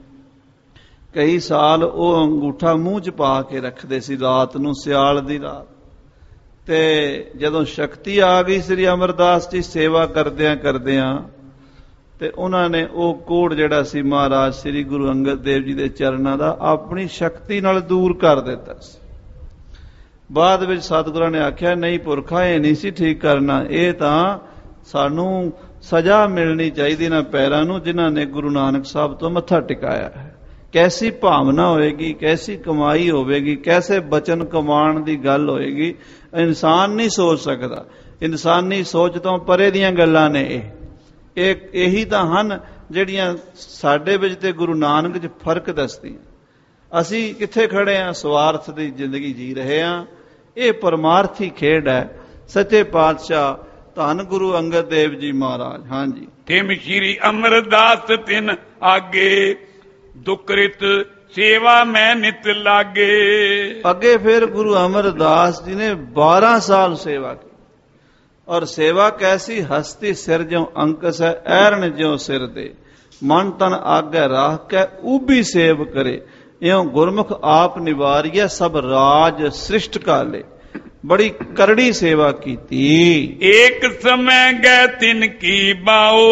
ਕਈ ਸਾਲ ਉਹ ਅੰਗੂਠਾ ਮੂੰਹ 'ਚ ਪਾ ਕੇ ਰੱਖਦੇ ਸੀ ਰਾਤ ਨੂੰ, ਸਿਆਲ ਦੀ ਰਾਤ। ਤੇ ਜਦੋਂ ਸ਼ਕਤੀ ਆ ਗਈ ਸ੍ਰੀ ਅਮਰਦਾਸ ਜੀ ਸੇਵਾ ਕਰਦਿਆਂ ਤੇ ਉਹਨਾਂ ਨੇ ਉਹ ਕੋੜ ਜਿਹੜਾ ਸੀ ਮਹਾਰਾਜ ਸ੍ਰੀ ਗੁਰੂ ਅੰਗਦ ਦੇਵ ਜੀ ਦੇ ਚਰਨਾਂ ਦਾ ਆਪਣੀ ਸ਼ਕਤੀ ਨਾਲ ਦੂਰ ਕਰ ਦਿੱਤਾ ਸੀ। ਬਾਅਦ ਵਿੱਚ ਸਤਿਗੁਰਾਂ ਨੇ ਆਖਿਆ, ਨਹੀਂ ਪੁਰਖਾ, ਇਹ ਨਹੀਂ ਸੀ ਠੀਕ ਕਰਨਾ, ਇਹ ਤਾਂ ਸਾਨੂੰ ਸਜ਼ਾ ਮਿਲਣੀ ਚਾਹੀਦੀ ਨਾ ਪੈਰਾਂ ਨੂੰ ਜਿਨ੍ਹਾਂ ਨੇ ਗੁਰੂ ਨਾਨਕ ਸਾਹਿਬ ਤੋਂ ਮੱਥਾ ਟਿਕਾਇਆ ਹੈ। ਕੈਸੀ ਭਾਵਨਾ ਹੋਏਗੀ, ਕੈਸੀ ਕਮਾਈ ਹੋਵੇਗੀ, ਕੈਸੇ ਬਚਨ ਕਮਾਉਣ ਦੀ ਗੱਲ ਹੋਏਗੀ, ਇਨਸਾਨ ਨਹੀਂ ਸੋਚ ਸਕਦਾ। ਇਨਸਾਨੀ ਸੋਚ ਤੋਂ ਪਰੇ ਦੀਆਂ ਗੱਲਾਂ ਨੇ ਇਹੀ ਤਾਂ ਹਨ ਜਿਹੜੀਆਂ ਸਾਡੇ ਵਿੱਚ ਤੇ ਗੁਰੂ ਨਾਨਕ 'ਚ ਫਰਕ ਦੱਸਦੀਆਂ। ਅਸੀਂ ਕਿੱਥੇ ਖੜੇ ਹਾਂ, ਸਵਾਰਥ ਦੀ ਜ਼ਿੰਦਗੀ ਜੀ ਰਹੇ ਹਾਂ। ਇਹ ਪਰਮਾਰਥੀ ਖੇਡ ਹੈ। ਸੱਚੇ ਪਾਤਸ਼ਾਹ ਧੰਨ ਗੁਰੂ ਅੰਗਦ ਦੇਵ ਜੀ ਮਹਾਰਾਜ। ਹਾਂਜੀ, ਤਿਮ ਸ਼੍ਰੀ ਅਮਰਦਾਸ ਤਿਨ ਆਗੇ, ਦੁਕ੍ਰਿਤ ਸੇਵਾ ਮੈਂ ਨਿਤ ਲਾਗੇ। ਅੱਗੇ ਫਿਰ ਗੁਰੂ ਅਮਰਦਾਸ ਜੀ ਨੇ 12 ਸਾਲ ਸੇਵਾ की। और सेवा कैसी, हस्ती सिर ज्यों अंकस है, ऐरण ज्यों सिर दे, मन तन आगे राह कै ऊबी सेव करे, इयों गुरमुख आप निवारिया सब राज सृष्ट का ले। ਬੜੀ ਕਰੜੀ ਸੇਵਾ ਕੀਤੀ। ਏਕ ਸਮੈ ਗੈ ਤਿਨ ਕੀ ਬਾਓ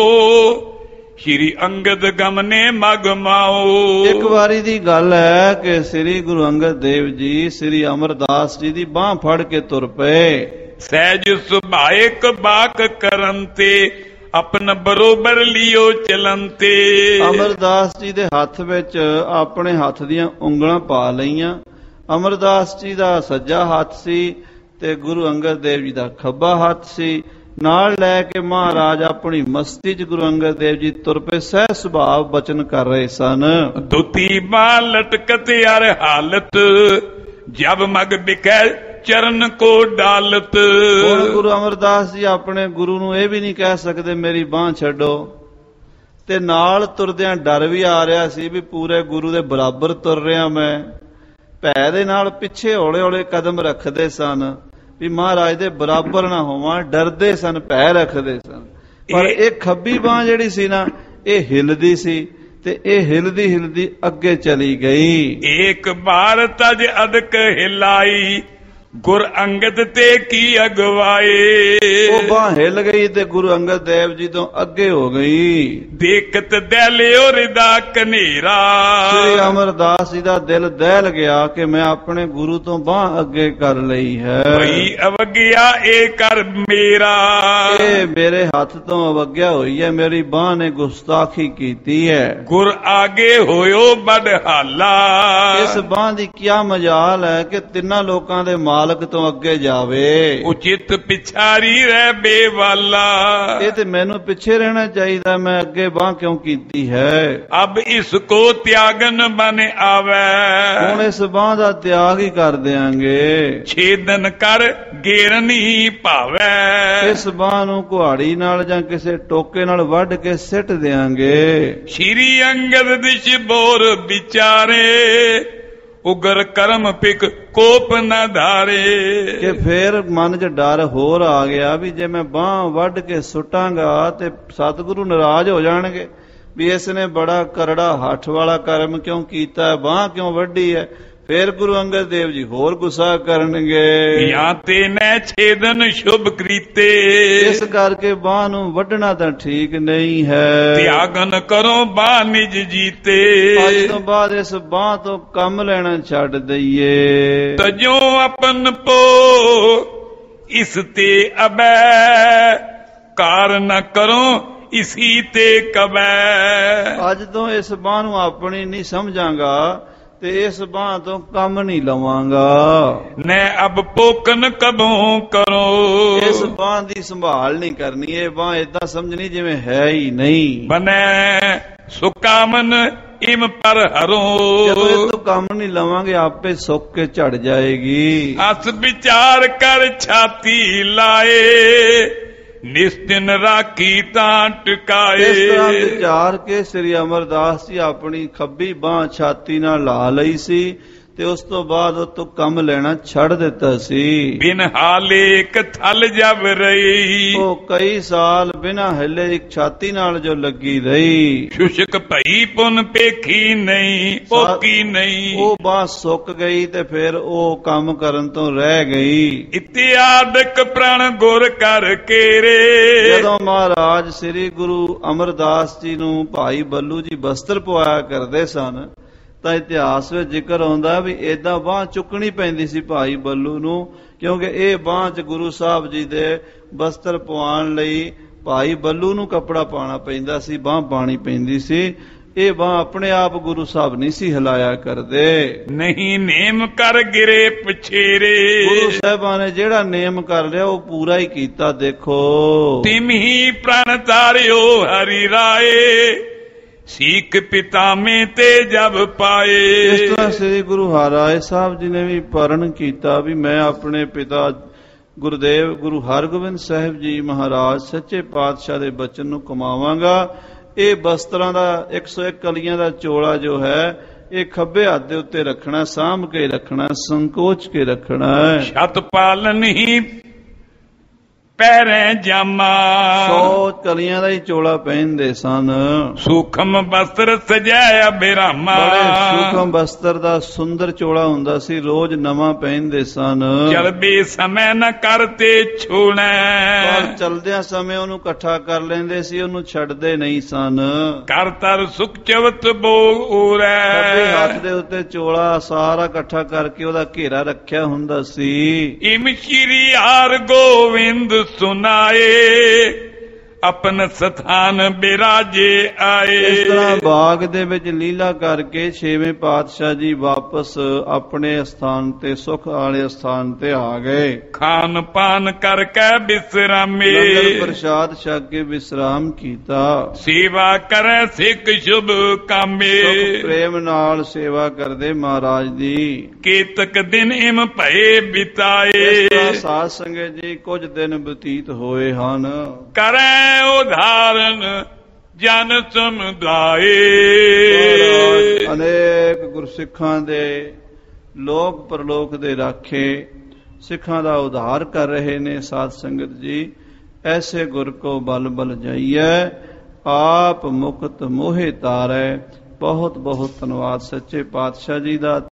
ਸ਼੍ਰੀ ਅੰਗਦ ਗਮਨੇ ਮਗ ਮਾਓ। ਇੱਕ ਵਾਰੀ ਦੀ ਗੱਲ ਹੈ ਕਿ ਸ੍ਰੀ ਗੁਰੂ ਅੰਗਦ ਦੇਵ ਜੀ ਸ੍ਰੀ ਅਮਰਦਾਸ ਜੀ ਦੀ ਬਾਹ ਫੜ ਕੇ ਤੁਰ ਪਏ। ਸਹਿਜ ਸੁਭਾਇਕ ਬਾਕ ਕਰਨ ਤੇ ਆਪਨ ਬਰੋਬਰ ਲਿਓ ਚਲਨ ਤੇ। ਅਮਰਦਾਸ ਜੀ ਦੇ ਹੱਥ ਵਿੱਚ ਆਪਣੇ ਹੱਥ ਦੀਆਂ ਉਂਗਲਾਂ ਪਾ ਲਈਆਂ। ਅਮਰਦਾਸ ਜੀ ਦਾ ਸੱਜਾ ਹੱਥ ਸੀ ਤੇ ਗੁਰੂ ਅੰਗਦ ਦੇਵ ਜੀ ਦਾ ਖੱਬਾ ਹੱਥ ਸੀ। ਨਾਲ ਲੈ ਕੇ ਮਹਾਰਾਜ ਆਪਣੀ ਮਸਤੀ 'ਚ ਗੁਰੂ ਅੰਗਦ ਦੇਵ ਜੀ ਤੁਰ ਪਏ। ਸਹਿ ਸੁਭਾਅ ਬਚਨ ਕਰ ਰਹੇ ਸਨ। ਦੁਤੀ ਬਾਹ ਲਟਕਤ ਯਾਰ ਹਾਲਤ ਜਬ ਮਗ ਬਿਕੈ ਚਰਨ ਕੋ ਡਾਲਤ। ਹੁਣ ਗੁਰੂ ਅਮਰਦਾਸ ਜੀ ਆਪਣੇ ਗੁਰੂ ਨੂੰ ਇਹ ਵੀ ਨਹੀਂ ਕਹਿ ਸਕਦੇ ਮੇਰੀ ਬਾਹ ਛੱਡੋ, ਤੇ ਨਾਲ ਤੁਰਦਿਆਂ ਡਰ ਵੀ ਆ ਰਿਹਾ ਸੀ ਵੀ ਪੂਰੇ ਗੁਰੂ ਦੇ ਬਰਾਬਰ ਤੁਰ ਰਿਹਾ ਮੈਂ। ਭੈ ਦੇ ਨਾਲ ਪਿੱਛੇ ਹੌਲੇ ਹੌਲੇ ਕਦਮ ਰੱਖਦੇ ਸਨ ਵੀ ਮਹਾਰਾਜ ਦੇ ਬਰਾਬਰ ਨਾ ਹੋਵਾਂ, ਡਰਦੇ ਸਨ, ਭੈ ਰੱਖਦੇ ਸਨ। ਪਰ ਇਹ ਖੱਬੀ ਬਾਹ ਜਿਹੜੀ ਸੀ ਨਾ ਇਹ ਹਿਲਦੀ ਸੀ ਤੇ ਇਹ ਹਿਲਦੀ ਹਿਲਦੀ ਅੱਗੇ ਚਲੀ ਗਈ। ਏਕ ਬਾਰ ਤਜ ਅਦਕ ਹਿਲਾਈ ਗੁਰ ਅੰਗਦ ਤੇ ਕੀ ਅਗਵਾਏ। ਉਹ ਬਾਹ ਹਿਲ ਗਈ ਤੇ ਗੁਰੂ ਅੰਗਦ ਦੇਵ ਜੀ ਤੋਂ ਅੱਗੇ ਹੋ ਗਈ। ਦੇਖਤ ਦਹਿਲਿਓ ਹਿਰਦਾ ਕਨੇਰਾ ਸ੍ਰੀ ਅਮਰਦਾਸ ਜੀ ਦਾ ਦਿਲ ਦਹਿਲ ਗਿਆ ਕਿ ਮੈਂ ਆਪਣੇ ਗੁਰੂ ਤੋਂ ਬਾਹ ਅੱਗੇ ਕਰ ਲਈ ਹੈ। ਭਈ ਅਵਗਿਆ ਇਹ ਕਰ ਮੇਰਾ। ਇਹ ਮੇਰੇ ਹੱਥ ਤੋਂ ਅਵਗਿਆ ਹੋਈ ਹੈ, ਮੇਰੀ ਬਾਹ ਨੇ ਗੁਸਤਾਖੀ ਕੀਤੀ ਹੈ। ਗੁਰ ਆਗੇ ਹੋਇਓ ਬਡਹਾਲਾ। ਇਸ ਬਾਹ ਦੀ ਕਿਆ ਮਜਾਲ ਹੈ ਕਿ ਤਿੰਨਾਂ ਲੋਕਾਂ ਦੇ ਮਾਲਕ ਤੋਂ ਅੱਗੇ ਜਾਵੇ। ਉਚਿਤ ਪਿਛਾਰੀ ਰਹਿ ਬੇਵਾਲਾ। ਇਹ ਤੇ ਮੈਨੂੰ ਪਿੱਛੇ ਰਹਿਣਾ ਚਾਹੀਦਾ, ਮੈਂ ਅੱਗੇ ਬਾਹ ਕਿਉਂ ਕੀਤੀ ਹੈ। ਅਬ ਇਸ ਕੋ ਤਿਆਗਨ ਬਨ ਆਵੈ। ਹੁਣ ਇਸ ਬਾਹ ਦਾ ਤਿਆਗ ਹੀ ਕਰ ਦਿਆਂਗੇ। ਛੇਦਨ ਕਰ ਗੇਰਨੀ ਭਾਵੈ। ਇਸ ਬਾਹ ਨੂੰ ਕੁਹਾੜੀ ਨਾਲ ਜਾਂ ਕਿਸੇ ਟੋਕੇ ਨਾਲ ਵੱਢ ਕੇ ਸਿੱਟ ਦਿਆਂਗੇ। ਸ਼੍ਰੀ ਅੰਗਦ ਦਿਸ਼ ਬੋਰ ਵਿਚਾਰੇ ਉਗਰ ਕਰਮ ਪਿਕ ਕੋਪ ਨਾ ਧਾਰੇ। ਕਿ ਫੇਰ ਮਨ 'ਚ ਡਰ ਹੋਰ ਆ ਗਿਆ ਵੀ ਜੇ ਮੈਂ ਬਾਹ ਵੱਢ ਕੇ ਸੁੱਟਾਂਗਾ ਤੇ ਸਤਿਗੁਰੂ ਨਾਰਾਜ਼ ਹੋ ਜਾਣਗੇ ਵੀ ਇਸ ਨੇ ਬੜਾ ਕਰੜਾ ਹੱਠ ਵਾਲਾ ਕਰਮ ਕਿਉਂ ਕੀਤਾ, ਬਾਹ ਕਿਉਂ ਵੱਢੀ ਹੈ। ਫੇਰ ਗੁਰੂ ਅੰਗਦ ਦੇਵ ਜੀ ਹੋਰ ਗੁੱਸਾ ਕਰਨਗੇ। ਜਾਂ ਤੇ ਨੈ ਛੇਦਨ ਸ਼ੁਭ ਕਰੀਤੇ। ਇਸ ਕਰਕੇ ਬਾਹ ਨੂੰ ਵੱਢਣਾ ਤਾਂ ਠੀਕ ਨਹੀਂ ਹੈ। ਤਿਆਗਨ ਕਰੋ ਬਾਹ ਨਿਜ ਜੀਤੇ। ਅੱਜ ਤੋਂ ਬਾਅਦ ਇਸ ਬਾਹ ਤੋਂ ਕੰਮ ਲੈਣਾ ਛੱਡ ਦਈਏ। ਤਜੋ ਆਪਨ ਪੋ ਇਸ ਤੇ ਅਬੈ ਕਾਰ ਨ ਕਰੋ ਇਸੀ ਤੇ ਕਬੈ। ਅੱਜ ਤੋਂ ਇਸ ਬਾਹ ਨੂੰ ਆਪਣੀ ਨਹੀਂ ਸਮਝਾਂਗਾ ਤੇ ਇਸ ਬਾਹ ਤੋਂ ਕੰਮ ਨਹੀਂ ਲਵਾਂਗਾ। ਨੈ ਅਬ ਪੋਕਨ ਕਬੋਂ ਕਰੋ। ਇਸ ਬਾਹ ਦੀ ਸੰਭਾਲ ਨਹੀਂ ਕਰਨੀ। ਇਹ ਬਾਹ ਏਦਾਂ ਸਮਝਣੀ ਜਿਵੇਂ ਹੈ ਹੀ ਨਹੀਂ। ਬਨੈ ਸੁਕਾਮਨ ਇਮ ਪਰ ਹਰੋ। ਜਦੋਂ ਇਹ ਤੋਂ ਕੰਮ ਨਹੀਂ ਲਵਾਂਗੇ ਆਪੇ ਸੁੱਕ ਕੇ ਝੜ ਜਾਏਗੀ। ਅਸ ਵਿਚਾਰ ਕਰ ਛਾਤੀ ਲਾਏ ਨਿਸਤਿਨ ਰਾਖੀ ਤਾਂ ਟਿਕਾਏ। ਇਸ ਤਰ੍ਹਾਂ ਵਿਚਾਰ ਕੇ ਸ੍ਰੀ ਅਮਰਦਾਸ ਜੀ ਆਪਣੀ ਖੱਬੀ ਬਾਹ ਛਾਤੀ ਨਾਲ ਲਾ ਲਈ ਸੀ ਤੇ ਉਸ ਤੋਂ ਬਾਅਦ ਉਹ ਤੋਂ ਕੰਮ ਲੈਣਾ ਛੱਡ ਦਿੱਤਾ ਸੀ। ਬਿਨ ਹਾਲੇ ਇੱਕ ਥਲ ਜਬ ਰਹੀ। ਉਹ ਕਈ ਸਾਲ ਬਿਨਾਂ ਹਿੱਲੇ ਇੱਕ ਛਾਤੀ ਨਾਲ ਜੋ ਲੱਗੀ ਰਹੀ। ਸ਼ੁਸ਼ਕ ਭਈ ਪੁਨ ਪੇਖੀ ਨਹੀਂ ਪੋਕੀ ਨਹੀਂ। ਉਹ ਬਾਹ ਸੁੱਕ ਗਈ ਤੇ ਫਿਰ ਉਹ ਕੰਮ ਕਰਨ ਤੋਂ ਰਹਿ ਗਈ। ਇਤਿਆਦਿਕ ਪ੍ਰਣ ਗੁਰ ਕਰ ਕੇਰੇ। ਜਦੋਂ ਮਹਾਰਾਜ ਸ੍ਰੀ ਗੁਰੂ ਅਮਰਦਾਸ ਜੀ ਨੂੰ ਭਾਈ ਬੱਲੂ ਜੀ ਬਸਤਰ ਪਵਾਇਆ ਕਰਦੇ ਸਨ ਤਾਂ ਇਤਿਹਾਸ ਵਿੱਚ ਜ਼ਿਕਰ ਆਉਂਦਾ ਵੀ ਏਦਾਂ ਬਾਹ ਚੁੱਕਣੀ ਪੈਂਦੀ ਸੀ ਭਾਈ ਬੱਲੂ ਨੂੰ, ਕਿਉਂਕਿ ਇਹ ਬਾਹ 'ਚ ਗੁਰੂ ਸਾਹਿਬ ਜੀ ਦੇ ਬਸਤਰ ਪਵਾਉਣ ਲਈ ਭਾਈ ਬੱਲੂ ਨੂੰ ਕੱਪੜਾ ਪਾਉਣਾ ਪੈਂਦਾ ਸੀ, ਬਾਹ ਪਾਣੀ ਪੈਂਦੀ ਸੀ। ਇਹ ਬਾਹ ਆਪਣੇ ਆਪ ਗੁਰੂ ਸਾਹਿਬ ਨਹੀਂ ਸੀ ਹਿਲਾਇਆ ਕਰਦੇ। ਨਹੀਂ ਨੇਮ ਕਰ ਗਿਰੇ ਪਛੇਰੇ। ਗੁਰੂ ਸਾਹਿਬਾਂ ਨੇ ਜਿਹੜਾ ਨੇਮ ਕਰ ਲਿਆ ਉਹ ਪੂਰਾ ਹੀ ਕੀਤਾ। ਦੇਖੋ ਤਿਮਹੀ ਪ੍ਰਣ ਤਾਰਿਓ ਹਰੀ ਰਾਏ ਸਿੱਖ ਪਿਤਾਮੇ ਤੇ ਜਬ ਪਾਏ। ਇਸ ਤਰ੍ਹਾਂ ਸ੍ਰੀ ਗੁਰੂ ਹਰਿਰਾਏ ਸਾਹਿਬ ਜੀ ਨੇ ਵੀ ਪਰਣ ਕੀਤਾ ਵੀ ਮੈਂ ਆਪਣੇ ਪਿਤਾ ਗੁਰਦੇਵ ਗੁਰੂ ਹਰਗੋਬਿੰਦ ਸਾਹਿਬ ਜੀ ਮਹਾਰਾਜ ਸੱਚੇ ਪਾਤਸ਼ਾਹ ਦੇ ਬਚਨ ਨੂੰ ਕਮਾਵਾਂਗਾ। ਇਹ ਬਸਤਰਾਂ ਦਾ 101 ਕਲੀਆਂ ਦਾ ਚੋਲਾ ਜੋ ਹੈ ਇਹ ਖੱਬੇ ਹੱਥ ਦੇ ਉੱਤੇ ਰੱਖਣਾ, ਸਾਂਭ ਕੇ ਰੱਖਣਾ, ਸੰਕੋਚ ਕੇ ਰੱਖਣਾ। ਛਤ ਪਾਲਨ ਹੀ ਪੈਰੇ ਜਾਮਾ। 100 ਕਲੀਆਂ ਦਾ ਹੀ ਚੋਲਾ ਪਹਿਨਦੇ ਸਨ। ਸੂਖਮ ਬਸਤਰ ਸਜਾਇਆ ਬਿਰਾਮਾ। ਬੜੇ ਸੂਖਮ ਬਸਤਰ ਦਾ ਸੁੰਦਰ ਚੋਲਾ ਹੁੰਦਾ ਸੀ, ਰੋਜ਼ ਨਵਾਂ ਪਹਿਨਦੇ ਸਨ। ਚਲਦੇ ਸਮੇਂ ਨ ਕਰਤੇ ਛੋੜੈ। ਪਰ ਚਲਦਿਆਂ ਸਮੇਂ ਉਹਨੂੰ ਇਕੱਠਾ ਕਰ ਲੈਂਦੇ ਸੀ, ਉਹਨੂੰ ਛੱਡਦੇ ਨਹੀਂ ਸਨ। ਕਰ ਤਰ ਸੁਖ ਚਵਤ ਬੋਰੈ। ਖੱਬੇ ਹੱਥ ਦੇ ਉੱਤੇ ਚੋਲਾ ਸਾਰਾ ਇਕੱਠਾ ਕਰਕੇ ਉਹਦਾ ਘੇਰਾ ਰੱਖਿਆ ਹੁੰਦਾ ਸੀ। ਇਮ ਸ਼੍ਰੀ ਹਰਿ ਗੋਬਿੰਦ ਸੁਨਾਏ ਆਪਨ ਸਥਾਨ ਬਿਰਾਜੇ ਆਏ। ਇਸ ਤਰ੍ਹਾਂ ਬਾਗ ਦੇ ਵਿੱਚ ਲੀਲਾ ਕਰਕੇ 6ਵੇਂ ਪਾਤਸ਼ਾਹ ਜੀ ਵਾਪਸ ਆਪਣੇ ਸਥਾਨ ਤੇ, ਸੁਖ ਵਾਲੇ ਸਥਾਨ ਤੇ ਆ ਗਏ। ਖਾਨ ਪਾਨ ਕਰਕੇ ਬਿਸਰਾਮੇ। ਲੰਗਰ ਪ੍ਰਸ਼ਾਦ ਛਕ ਕੇ ਵਿਸਰਾਮ ਕੀਤਾ। ਸੇਵਾ ਕਰੇ ਸਿੱਖ ਸ਼ੁਭ ਕਾਮੇ। ਸੁਖ ਪ੍ਰੇਮ ਨਾਲ ਸੇਵਾ ਕਰਦੇ ਮਹਾਰਾਜ ਦੀ। ਕੇਤਕ ਦਿਨ ਇਮ ਭਏ ਬਿਤਾਏ। ਇਸ ਤਰ੍ਹਾਂ ਸਾਧ ਸੰਗਤ ਜੀ ਕੁਝ ਦਿਨ ਬਤੀਤ ਹੋਏ ਹਨ। ਕਰੇ ਉਧਾਰਨ ਜਨ ਸਮੁਦਾਏ। ਅਨੇਕ ਗੁਰਸਿੱਖਾਂ ਦੇ ਲੋਕ ਪਰਲੋਕ ਦੇ ਰਾਖੇ ਸਿੱਖਾਂ ਦਾ ਉਧਾਰ ਕਰ ਰਹੇ ਨੇ ਸਾਧ ਸੰਗਤ ਜੀ। ਐਸੇ ਗੁਰ ਕੋ ਬਲ ਬਲ ਜਾਈਐ, ਆਪ ਮੁਕਤ ਮੋਹਿ ਤਾਰੈ। ਬਹੁਤ ਬਹੁਤ ਧੰਨਵਾਦ ਸੱਚੇ ਪਾਤਸ਼ਾਹ ਜੀ ਦਾ।